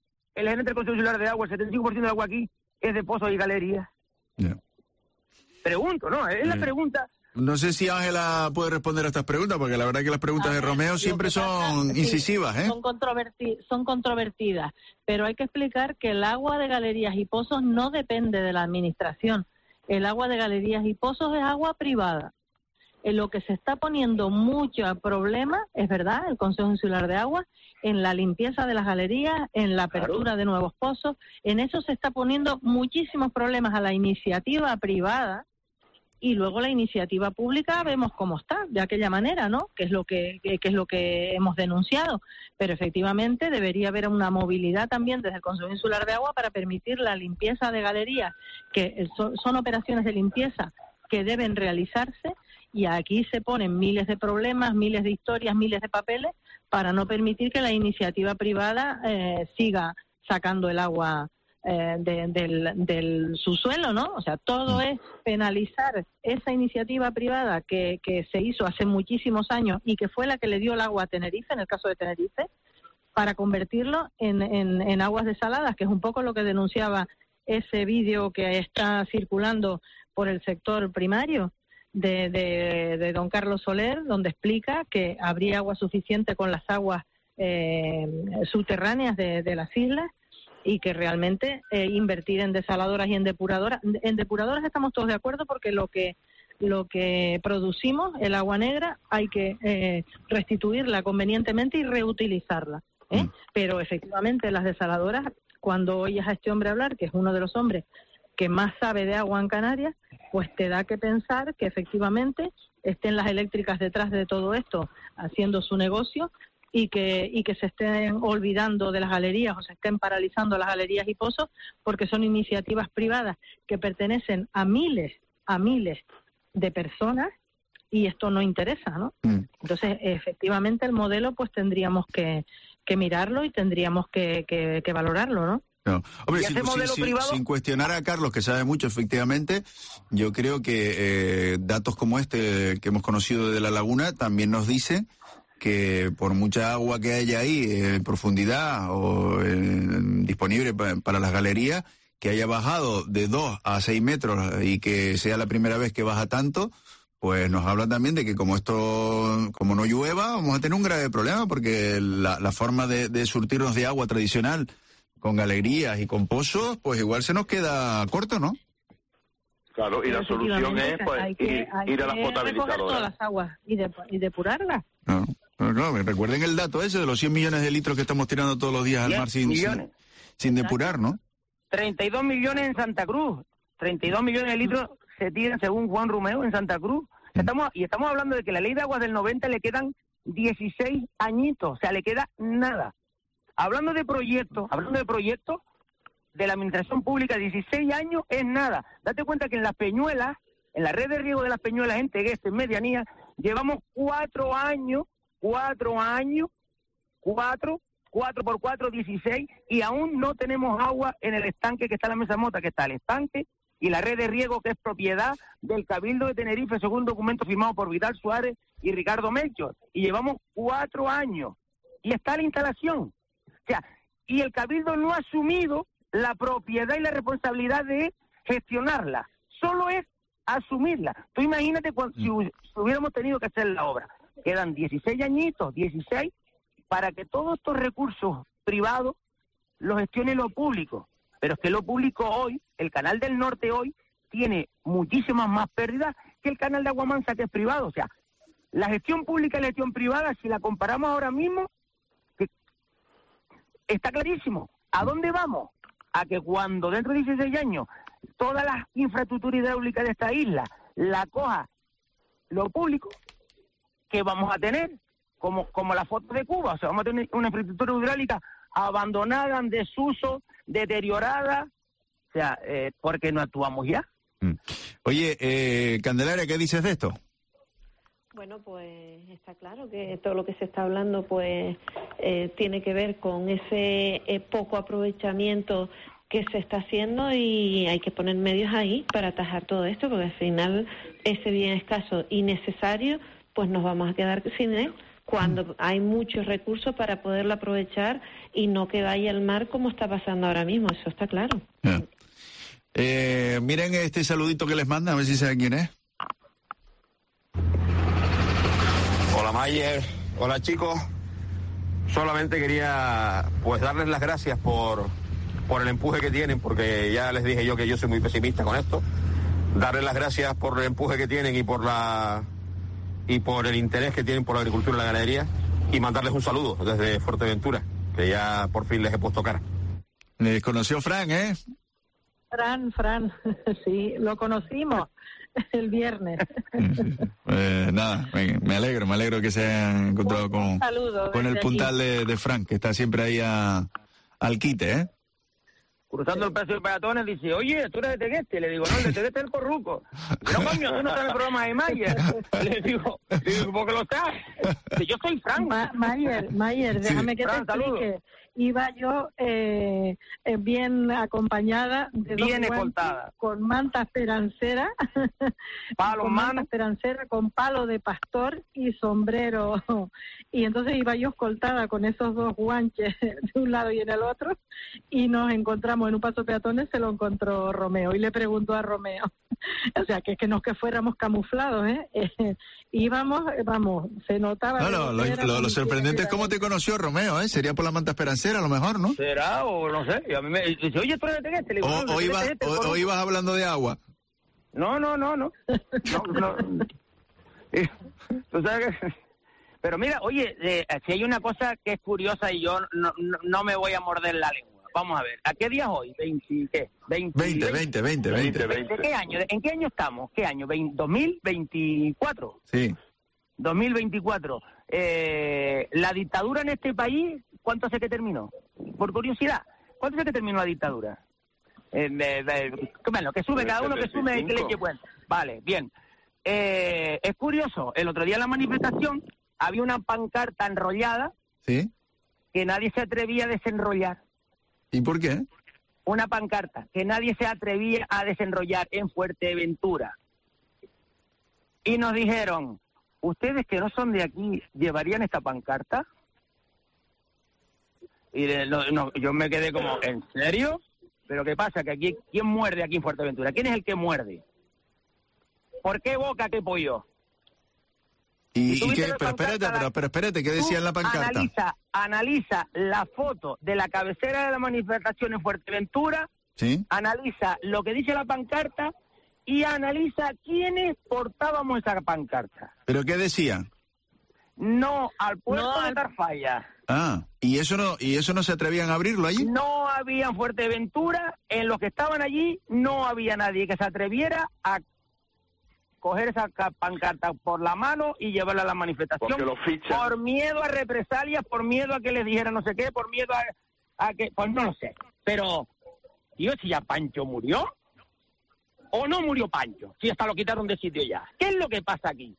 Speaker 5: el gerente del Consejo Insular de Agua, el setenta y cinco por ciento de agua aquí es de pozos y galerías?
Speaker 24: Yeah.
Speaker 5: Pregunto, ¿no? Es la
Speaker 24: Yeah.
Speaker 5: pregunta.
Speaker 24: No sé si Ángela puede responder a estas preguntas, porque la verdad que las preguntas de Romeo siempre son
Speaker 6: Sí,
Speaker 24: incisivas, ¿eh?
Speaker 6: Son, controverti- son controvertidas, pero hay que explicar que el agua de galerías y pozos no depende de la administración. El agua de galerías y pozos es agua privada. En lo que se está poniendo mucho problema, es verdad, el Consejo Insular de Agua, en la limpieza de las galerías, en la apertura claro. de nuevos pozos, en eso se está poniendo muchísimos problemas a la iniciativa privada. Y luego la iniciativa pública vemos cómo está, de aquella manera, ¿no? Que es lo que, que, que es lo que hemos denunciado. Pero efectivamente debería haber una movilidad también desde el Consejo Insular de Agua para permitir la limpieza de galerías, que son, son operaciones de limpieza que deben realizarse, y aquí se ponen miles de problemas, miles de historias, miles de papeles para no permitir que la iniciativa privada eh, siga sacando el agua Eh, de, del, del subsuelo, ¿no? O sea, todo es penalizar esa iniciativa privada que, que se hizo hace muchísimos años y que fue la que le dio el agua a Tenerife, en el caso de Tenerife, para convertirlo en, en, en aguas desaladas, que es un poco lo que denunciaba ese vídeo que está circulando por el sector primario de, de, de don Carlos Soler, donde explica que habría agua suficiente con las aguas eh, subterráneas de, de las islas, y que realmente eh, invertir en desaladoras y en depuradoras. En depuradoras estamos todos de acuerdo, porque lo que lo que producimos, el agua negra, hay que eh, restituirla convenientemente y reutilizarla. ¿eh? Mm. Pero efectivamente las desaladoras, cuando oyes a este hombre hablar, que es uno de los hombres que más sabe de agua en Canarias, pues te da que pensar que efectivamente
Speaker 3: estén las eléctricas detrás de todo esto haciendo su negocio y que y que se estén olvidando de las galerías o se estén paralizando las galerías y pozos, porque son iniciativas privadas que pertenecen a miles, a miles de personas y esto no interesa, ¿no? Mm. Entonces, efectivamente, el modelo pues tendríamos que, que mirarlo y tendríamos que, que, que valorarlo, ¿no?
Speaker 24: No. Hombre, sin, sin, sin, sin cuestionar a Carlos, que sabe mucho, efectivamente, yo creo que eh, datos como este que hemos conocido de La Laguna también nos dicen que por mucha agua que haya ahí en profundidad o eh, disponible para, para las galerías, que haya bajado de dos a seis metros y que sea la primera vez que baja tanto, pues nos habla también de que como esto, como no llueva, vamos a tener un grave problema, porque la, la forma de, de surtirnos de agua tradicional con galerías y con pozos, pues igual se nos queda corto, ¿no?
Speaker 28: Claro, y la solución es pues
Speaker 3: que,
Speaker 28: ir, ir a las potabilizadoras.
Speaker 3: Todas las aguas y, de, y depurarlas.
Speaker 24: No, no, no, recuerden el dato ese de los cien millones de litros que estamos tirando todos los días al mar sin, sin, sin depurar, ¿no?
Speaker 5: treinta y dos millones en Santa Cruz, treinta y dos millones de litros se tiran según Juan Romeo en Santa Cruz. Mm. Estamos, y estamos hablando de que la ley de aguas del noventa le quedan dieciséis añitos, o sea, le queda nada. Hablando de proyectos, hablando de proyectos de la administración pública, dieciséis años es nada. Date cuenta que en las Peñuelas, en la red de riego de las Peñuelas, en Tegueste, en Medianía, llevamos cuatro años, cuatro años, cuatro, cuatro por cuatro, dieciséis, y aún no tenemos agua en el estanque que está en la Mesa Mota, que está el estanque y la red de riego que es propiedad del Cabildo de Tenerife, según un documento firmado por Vidal Suárez y Ricardo Melchor. Y llevamos cuatro años. Y está la instalación. O sea, y el Cabildo no ha asumido la propiedad y la responsabilidad de gestionarla. Solo es asumirla. Tú imagínate cuando, si, si hubiéramos tenido que hacer la obra. Quedan dieciséis añitos, dieciséis, para que todos estos recursos privados los gestione lo público. Pero es que lo público hoy, el Canal del Norte hoy, tiene muchísimas más pérdidas que el Canal de Aguamansa, que es privado. O sea, la gestión pública y la gestión privada, si la comparamos ahora mismo, está clarísimo. ¿A dónde vamos? A que cuando dentro de dieciséis años todas las infraestructuras hidráulicas de esta isla la coja lo público, ¿qué vamos a tener? Como, como la foto de Cuba. O sea, vamos a tener una infraestructura hidráulica abandonada, en desuso, deteriorada. O sea, eh, ¿por qué no actuamos ya?
Speaker 24: Mm. Oye, eh, Candelaria, ¿qué dices de esto?
Speaker 6: Bueno, pues está claro que todo lo que se está hablando pues eh, tiene que ver con ese eh, poco aprovechamiento que se está haciendo, y hay que poner medios ahí para atajar todo esto, porque al final ese bien escaso y necesario, pues nos vamos a quedar sin él cuando hay muchos recursos para poderlo aprovechar y no que vaya al mar como está pasando ahora mismo. Eso está claro.
Speaker 24: Yeah. Eh, miren este saludito que les manda, a ver si saben quién es.
Speaker 15: Hola Mayer, hola chicos. Solamente quería pues darles las gracias por, por el empuje que tienen, porque ya les dije yo que yo soy muy pesimista con esto. Darles las gracias por el empuje que tienen y por la y por el interés que tienen por la agricultura y la ganadería, y mandarles un saludo desde Fuerteventura, que ya por fin les he puesto cara.
Speaker 24: Les conoció Fran, ¿eh?
Speaker 3: Fran, Fran, sí, lo conocimos el viernes.
Speaker 24: Eh, nada, me, me alegro, me alegro que se hayan encontrado con, con el puntal de, de Fran, que está siempre ahí a, al quite, ¿eh?
Speaker 5: Cruzando el paso de peatones, dice, oye, tú eres de Tegueste. Le digo, no, el de Tegueste es el Corruco. No, coño, tú no estás en el programa de Mayer. Le digo, le digo, ¿por qué lo estás? Yo soy Fran.
Speaker 3: Ma Mayer, Mayer, déjame sí. que
Speaker 5: Fran,
Speaker 3: te explique. Saludo. Iba yo eh, eh, bien acompañada de
Speaker 5: bien
Speaker 3: dos
Speaker 5: escoltada,
Speaker 3: con manta esperancera,
Speaker 5: palo
Speaker 3: con
Speaker 5: mano,
Speaker 3: manta esperancera, con palo de pastor y sombrero, y entonces iba yo escoltada con esos dos guanches de un lado y en el otro, y nos encontramos en un paso peatones. Se lo encontró Romeo y le preguntó a Romeo, o sea, que, que no es que fuéramos camuflados, ¿eh? eh íbamos, vamos, se notaba.
Speaker 24: No, no, lo, lo, lo sorprendente es cómo te conoció Romeo, ¿eh? Sería por la manta esperancera a lo mejor, ¿no?
Speaker 5: Será, o no sé. Y a mí me dice, oye, tú eres de Tegueste.
Speaker 24: O, o, iba, este, o, o ibas hablando de agua.
Speaker 5: No, no, no, no. no, no. ¿Tú sabes qué? Pero mira, oye, eh, si hay una cosa que es curiosa y yo no, no, no me voy a morder la lengua, vamos a ver, ¿a qué día es hoy? veinte, ¿qué? veinte,
Speaker 24: veinte, veinte, veinte, veinte.
Speaker 5: ¿De qué año? ¿En qué año estamos? ¿Qué año? ¿dos mil veinticuatro?
Speaker 24: Sí.
Speaker 5: dos mil veinticuatro. Eh, la dictadura en este país, ¿cuánto hace que terminó? Por curiosidad, ¿cuánto hace que terminó la dictadura? Eh, eh, eh, bueno, que sube cada uno, que sume, que le eche cuenta. Vale, bien. Eh, es curioso, el otro día en la manifestación había una pancarta enrollada.
Speaker 24: ¿Sí?
Speaker 5: Que nadie se atrevía a desenrollar.
Speaker 24: ¿Y por qué?
Speaker 5: Una pancarta que nadie se atrevía a desenrollar en Fuerteventura. Y nos dijeron, ¿ustedes que no son de aquí llevarían esta pancarta? Y de, no, no, yo me quedé como, ¿en serio? ¿Pero qué pasa? Que aquí, ¿quién muerde aquí en Fuerteventura? ¿Quién es el que muerde? ¿Por qué boca, qué pollo?
Speaker 24: ¿Y, ¿Y qué? Pero espérate, pero, pero espérate, ¿qué decía en la pancarta?
Speaker 5: Analiza, analiza la foto de la cabecera de la manifestación en Fuerteventura,
Speaker 24: ¿sí?
Speaker 5: Analiza lo que dice la pancarta y analiza quiénes portábamos esa pancarta.
Speaker 24: ¿Pero qué decía?
Speaker 5: No al puerto
Speaker 3: no,
Speaker 5: de Tarfaya.
Speaker 24: Ah, ¿y eso no y eso no se atrevían a abrirlo allí?
Speaker 5: No había en Fuerteventura, en los que estaban allí, no había nadie que se atreviera a coger esa pancarta por la mano y llevarla a la manifestación.
Speaker 28: Porque lo fichan.
Speaker 5: Por miedo a represalias, por miedo a que les dijeran no sé qué, por miedo a, a que... Pues no lo sé. Pero, tío, si ya Pancho murió, o no murió Pancho, si hasta lo quitaron de sitio ya. ¿Qué es lo que pasa aquí?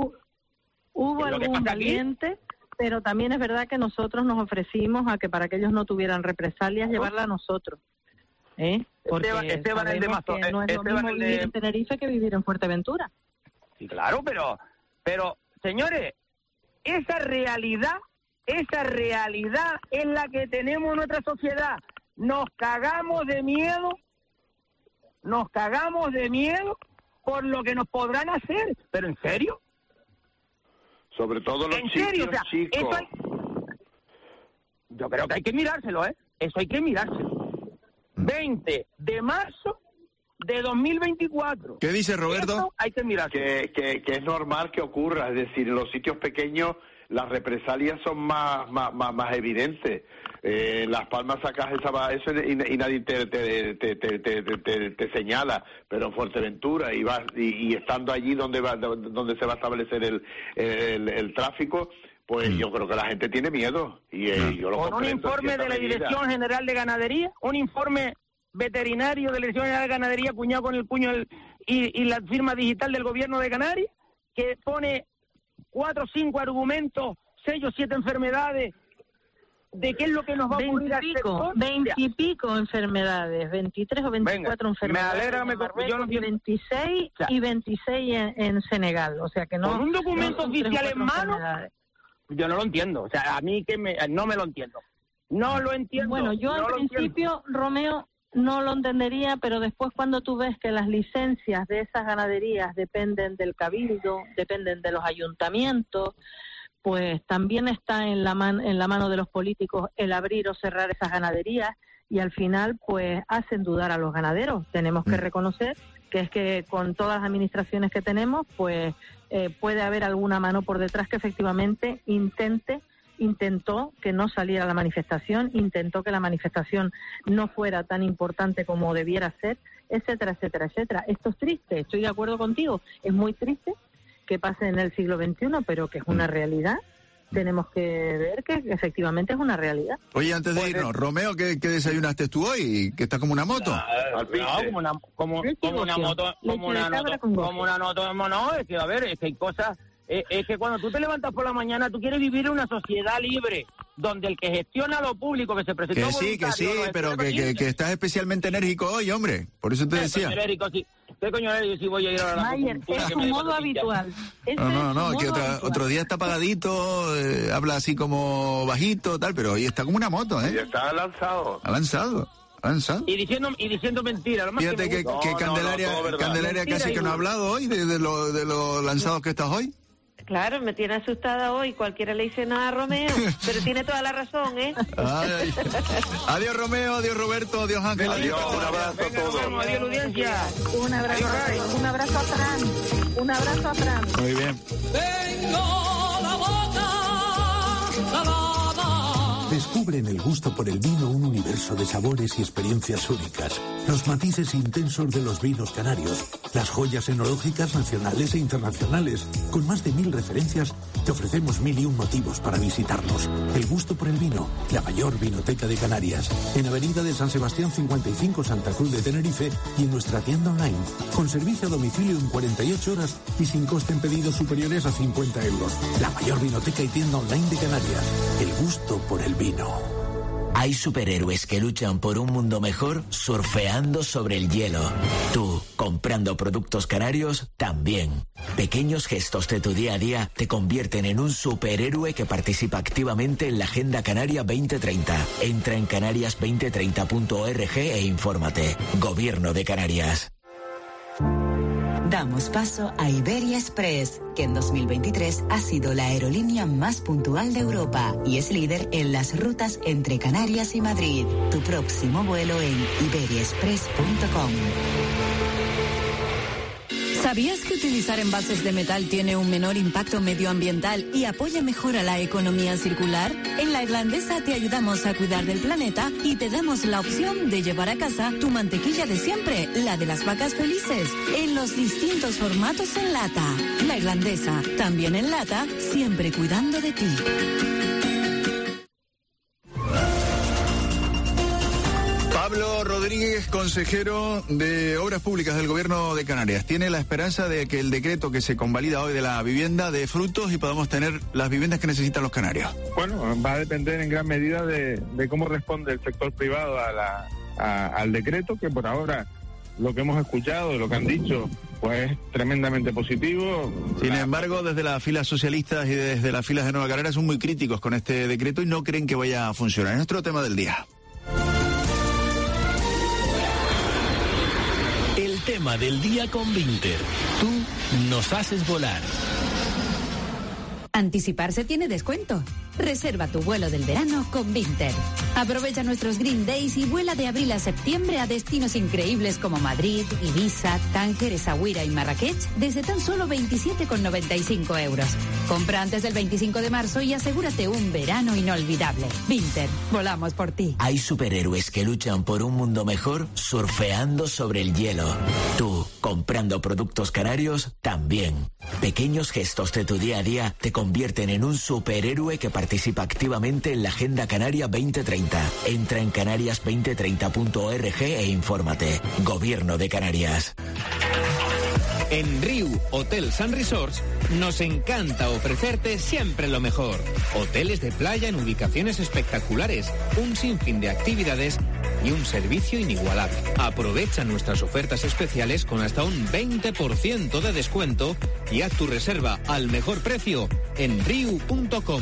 Speaker 3: Hubo algún valiente, pero también es verdad que nosotros nos ofrecimos a que para que ellos no tuvieran represalias, llevarla a nosotros. ¿Eh? Porque
Speaker 5: Esteban, Esteban el de Mazo,
Speaker 3: no es
Speaker 5: Esteban
Speaker 3: lo mismo
Speaker 5: el de...
Speaker 3: vivir en Tenerife que vivir en Fuerteventura.
Speaker 5: Sí, claro, pero, pero, señores, esa realidad, esa realidad es la que tenemos en nuestra sociedad. Nos cagamos de miedo, nos cagamos de miedo por lo que nos podrán hacer. ¿Pero en serio?
Speaker 28: Sobre todo los
Speaker 5: ¿En
Speaker 28: chicos,
Speaker 5: serio? O sea,
Speaker 28: chicos.
Speaker 5: eso hay... Yo creo que hay que mirárselo, ¿eh? Eso hay que mirárselo. veinte de marzo de dos mil veinticuatro.
Speaker 24: ¿Qué dice Roberto?
Speaker 5: Eso hay que mirar.
Speaker 28: Que, que, que es normal que ocurra, es decir, en los sitios pequeños las represalias son más más, más, más evidentes. Eh, en Las Palmas sacas esa, eso y, y nadie te te, te, te, te, te, te señala, pero en Fuerteventura y, vas, y, y estando allí donde va, donde se va a establecer el, el, el tráfico, pues mm. yo creo que la gente tiene miedo. Y eh, yo lo
Speaker 5: Con un informe de la Dirección General de Ganadería, un informe veterinario de la Dirección General de Ganadería puñado con el puño el, y, y la firma digital del Gobierno de Canarias, que pone cuatro o cinco argumentos, seis o siete enfermedades, de qué es lo que nos va a ocurrir al sector.
Speaker 3: Veintipico enfermedades, veintitrés o veinticuatro
Speaker 5: Venga,
Speaker 3: enfermedades.
Speaker 5: Me alegra, me
Speaker 3: Marruecos,
Speaker 5: yo no
Speaker 3: y veintiséis o sea, y veintiséis en, en Senegal, o sea que no.
Speaker 5: Con un documento
Speaker 3: no
Speaker 5: oficial en mano, yo no lo entiendo, o sea, a mí que me, no me lo entiendo. No lo entiendo.
Speaker 3: Bueno, yo
Speaker 5: no
Speaker 3: al principio, entiendo. Romeo, no lo entendería, pero después cuando tú ves que las licencias de esas ganaderías dependen del cabildo, dependen de los ayuntamientos, pues también está en la, man, en la mano de los políticos el abrir o cerrar esas ganaderías y al final pues hacen dudar a los ganaderos. Tenemos que reconocer que es que con todas las administraciones que tenemos pues eh, puede haber alguna mano por detrás que efectivamente intente intentó que no saliera la manifestación, intentó que la manifestación no fuera tan importante como debiera ser, etcétera, etcétera, etcétera. Esto es triste, estoy de acuerdo contigo, es muy triste que pase en el siglo veintiuno, pero que es una realidad. Tenemos que ver que efectivamente es una realidad.
Speaker 24: Oye, antes de irnos, Romeo, ¿qué, qué desayunaste tú hoy? ¿Que está como una moto?
Speaker 5: No, no como una, como, como una moto, como una, moto, como una moto, no, es que a ver, es que hay cosas... Es, es que cuando tú te levantas por la mañana, tú quieres vivir en una sociedad libre, donde el que gestiona lo público, que se presentó
Speaker 24: que sí, que sí, pero que, que, que estás especialmente enérgico hoy, hombre. Por eso te decía.
Speaker 5: Enérico, sí. ¿Qué coño enérico si voy a ir a la
Speaker 3: Mayer, es su modo habitual.
Speaker 24: No, no, no, que otra, otro día está apagadito, eh, habla así como bajito, tal, pero hoy está como una moto, ¿eh?
Speaker 28: Y está lanzado.
Speaker 24: Ha lanzado. ¿Lanzado?
Speaker 5: Y diciendo, y diciendo mentiras.
Speaker 24: Fíjate que, que,
Speaker 28: no,
Speaker 24: que
Speaker 28: no,
Speaker 24: Candelaria,
Speaker 28: no,
Speaker 24: Candelaria casi que no ha hablado hoy de, de lo de lo lanzados que estás hoy.
Speaker 1: Claro, me tiene asustada hoy. Cualquiera le dice nada a Romeo, pero tiene toda la razón, ¿eh?
Speaker 24: Ay. Adiós, Romeo, adiós, Roberto, adiós, Ángel.
Speaker 28: Adiós, un abrazo a todos.
Speaker 5: Adiós, audiencia.
Speaker 3: Un abrazo, adiós, un abrazo a Fran. Un abrazo a Fran.
Speaker 24: Muy bien.
Speaker 7: Tengo la boca lavada.
Speaker 14: Descubre
Speaker 7: Descubre en el gusto por el vino un universo de sabores y experiencias únicas. Los matices intensos de los vinos canarios, las joyas enológicas nacionales e internacionales. Con más de mil referencias, te ofrecemos mil y un motivos para visitarnos. El gusto por el vino, la mayor vinoteca de Canarias. En Avenida de San Sebastián cincuenta y cinco, Santa Cruz de Tenerife, y en nuestra tienda online. Con servicio a domicilio en cuarenta y ocho horas y sin coste en pedidos superiores a cincuenta euros. La mayor vinoteca y tienda online de Canarias. El gusto por el vino.
Speaker 13: Hay superhéroes que luchan por un mundo mejor surfeando sobre el hielo. Tú, comprando productos canarios, también. Pequeños gestos de tu día a día te convierten en un superhéroe que participa activamente en la Agenda Canaria veinte treinta. Entra en canarias veinte treinta punto org e infórmate. Gobierno de Canarias.
Speaker 16: Damos paso a Iberia Express, que en dos mil veintitrés ha sido la aerolínea más puntual de Europa y es líder en las rutas entre Canarias y Madrid. Tu próximo vuelo en iberia express punto com.
Speaker 12: ¿Sabías que utilizar envases de metal tiene un menor impacto medioambiental y apoya mejor a la economía circular? En La Irlandesa te ayudamos a cuidar del planeta y te damos la opción de llevar a casa tu mantequilla de siempre, la de las vacas felices, en los distintos formatos en lata. La Irlandesa, también en lata, siempre cuidando de ti.
Speaker 24: Pablo Rodríguez, consejero de Obras Públicas del Gobierno de Canarias, tiene la esperanza de que el decreto que se convalida hoy de la vivienda dé frutos y podamos tener las viviendas que necesitan los canarios.
Speaker 27: Bueno, va a depender en gran medida de, de cómo responde el sector privado a la, a, al decreto, que por ahora lo que hemos escuchado, lo que han dicho, pues es tremendamente positivo.
Speaker 24: Sin embargo, desde las filas socialistas y desde las filas de Nueva Canarias son muy críticos con este decreto y no creen que vaya a funcionar. Es nuestro tema del día.
Speaker 17: El tema del día con Vinter. Tú nos haces volar.
Speaker 18: Anticiparse tiene descuento. Reserva tu vuelo del verano con Vinter. Aprovecha nuestros Green Days y vuela de abril a septiembre a destinos increíbles como Madrid, Ibiza, Tánger, Essaouira y Marrakech desde tan solo veintisiete con noventa y cinco euros. Compra antes del veinticinco de marzo y asegúrate un verano inolvidable. Vinter, volamos por ti.
Speaker 13: Hay superhéroes que luchan por un mundo mejor surfeando sobre el hielo. Tú, comprando productos canarios, también. Pequeños gestos de tu día a día te convierten en un superhéroe que participa activamente en la Agenda Canaria veinte treinta. Entra en canarias veinte treinta punto org e infórmate. Gobierno de Canarias.
Speaker 19: En Riu Hotels and Resorts nos encanta ofrecerte siempre lo mejor. Hoteles de playa en ubicaciones espectaculares, un sinfín de actividades y un servicio inigualable. Aprovecha nuestras ofertas especiales con hasta un veinte por ciento de descuento y haz tu reserva al mejor precio en riu punto com.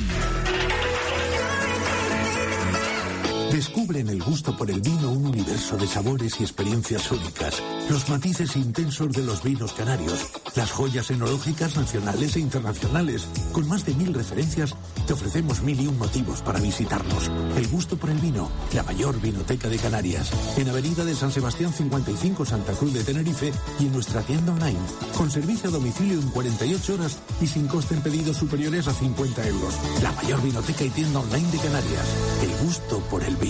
Speaker 7: Descubre en el gusto por el vino un universo de sabores y experiencias únicas. Los matices intensos de los vinos canarios, las joyas enológicas nacionales e internacionales. Con más de mil referencias, te ofrecemos mil y un motivos para visitarnos. El gusto por el vino, la mayor vinoteca de Canarias. En Avenida de San Sebastián cincuenta y cinco, Santa Cruz de Tenerife, y en nuestra tienda online. Con servicio a domicilio en cuarenta y ocho horas y sin coste en pedidos superiores a cincuenta euros. La mayor vinoteca y tienda online de Canarias. El gusto por el vino.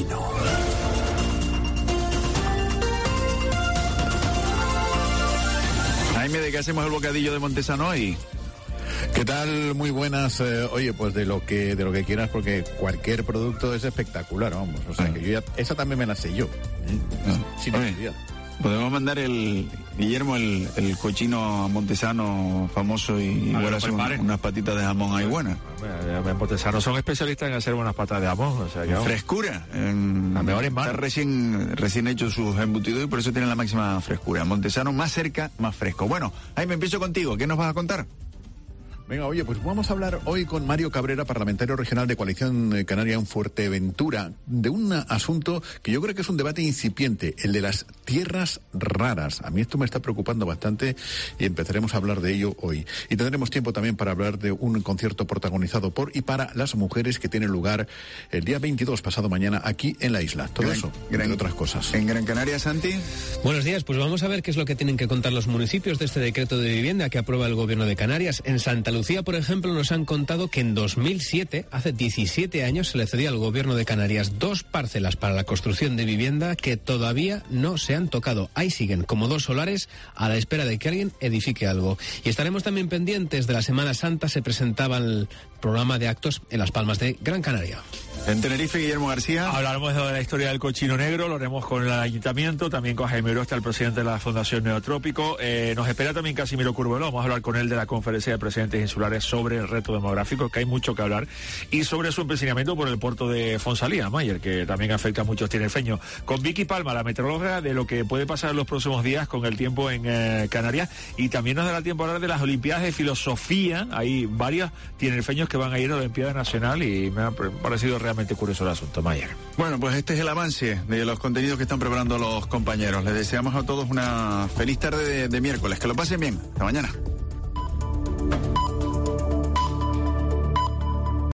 Speaker 24: Jaime, ¿de qué hacemos el bocadillo de Montesano hoy?
Speaker 20: ¿Qué tal? Muy buenas. Eh, oye, pues de lo que de lo que quieras, porque cualquier producto es espectacular, vamos. O sea, ah. que yo ya, esa también me la sé yo.
Speaker 24: Ah. Sin necesidad. Podemos mandar el Guillermo el, el cochino montesano famoso y igual hacer un, unas patitas de jamón ahí buenas.
Speaker 29: En Montesano son especialistas en hacer buenas patas de jamón. O sea, que,
Speaker 24: frescura. En, la mejor está recién, recién hechos sus embutidos y por eso tienen la máxima frescura. Montesano más cerca, más fresco. Bueno, ahí me empiezo contigo. ¿Qué nos vas a contar?
Speaker 20: Venga, oye, pues vamos a hablar hoy con Mario Cabrera, parlamentario regional de Coalición Canaria en Fuerteventura, de un asunto que yo creo que es un debate incipiente, el de las tierras raras. A mí esto me está preocupando bastante y empezaremos a hablar de ello hoy. Y tendremos tiempo también para hablar de un concierto protagonizado por y para las mujeres que tiene lugar el día veintidós, pasado mañana, aquí en la isla. Todo gran, eso, gran, entre otras cosas.
Speaker 24: En Gran Canaria, Santi.
Speaker 22: Buenos días, pues vamos a ver qué es lo que tienen que contar los municipios de este decreto de vivienda que aprueba el Gobierno de Canarias. En Santa
Speaker 2: Lucía, por ejemplo, nos han contado que en dos mil siete, hace diecisiete años, se le cedió al gobierno de Canarias dos parcelas para la construcción de vivienda que todavía no se han tocado. Ahí siguen, como dos solares, a la espera de que alguien edifique algo. Y estaremos también pendientes de la Semana Santa. Se presentaba el programa de actos en Las Palmas de Gran Canaria.
Speaker 24: En Tenerife, Guillermo García.
Speaker 4: Hablaremos de la historia del cochino negro, lo haremos con el ayuntamiento, también con Jaime Orosta, el presidente de la Fundación Neotrópico. Eh, nos espera también Casimiro Curbelo, vamos a hablar con él de la conferencia de presidentes insulares sobre el reto demográfico, que hay mucho que hablar, y sobre su empecinamiento por el puerto de Fonsalía, Mayer, que también afecta a muchos tinerfeños. Con Vicky Palma, la meteoróloga, de lo que puede pasar en los próximos días con el tiempo en eh, Canarias, y también nos dará tiempo a hablar de las Olimpiadas de Filosofía. Hay varios tinerfeños que van a ir a la Olimpiada Nacional y me ha parecido realmente curioso el asunto, Mayer.
Speaker 24: Bueno, pues este es el avance de los contenidos que están preparando los compañeros. Les deseamos a todos una feliz tarde de, de miércoles. Que lo pasen bien. Hasta mañana.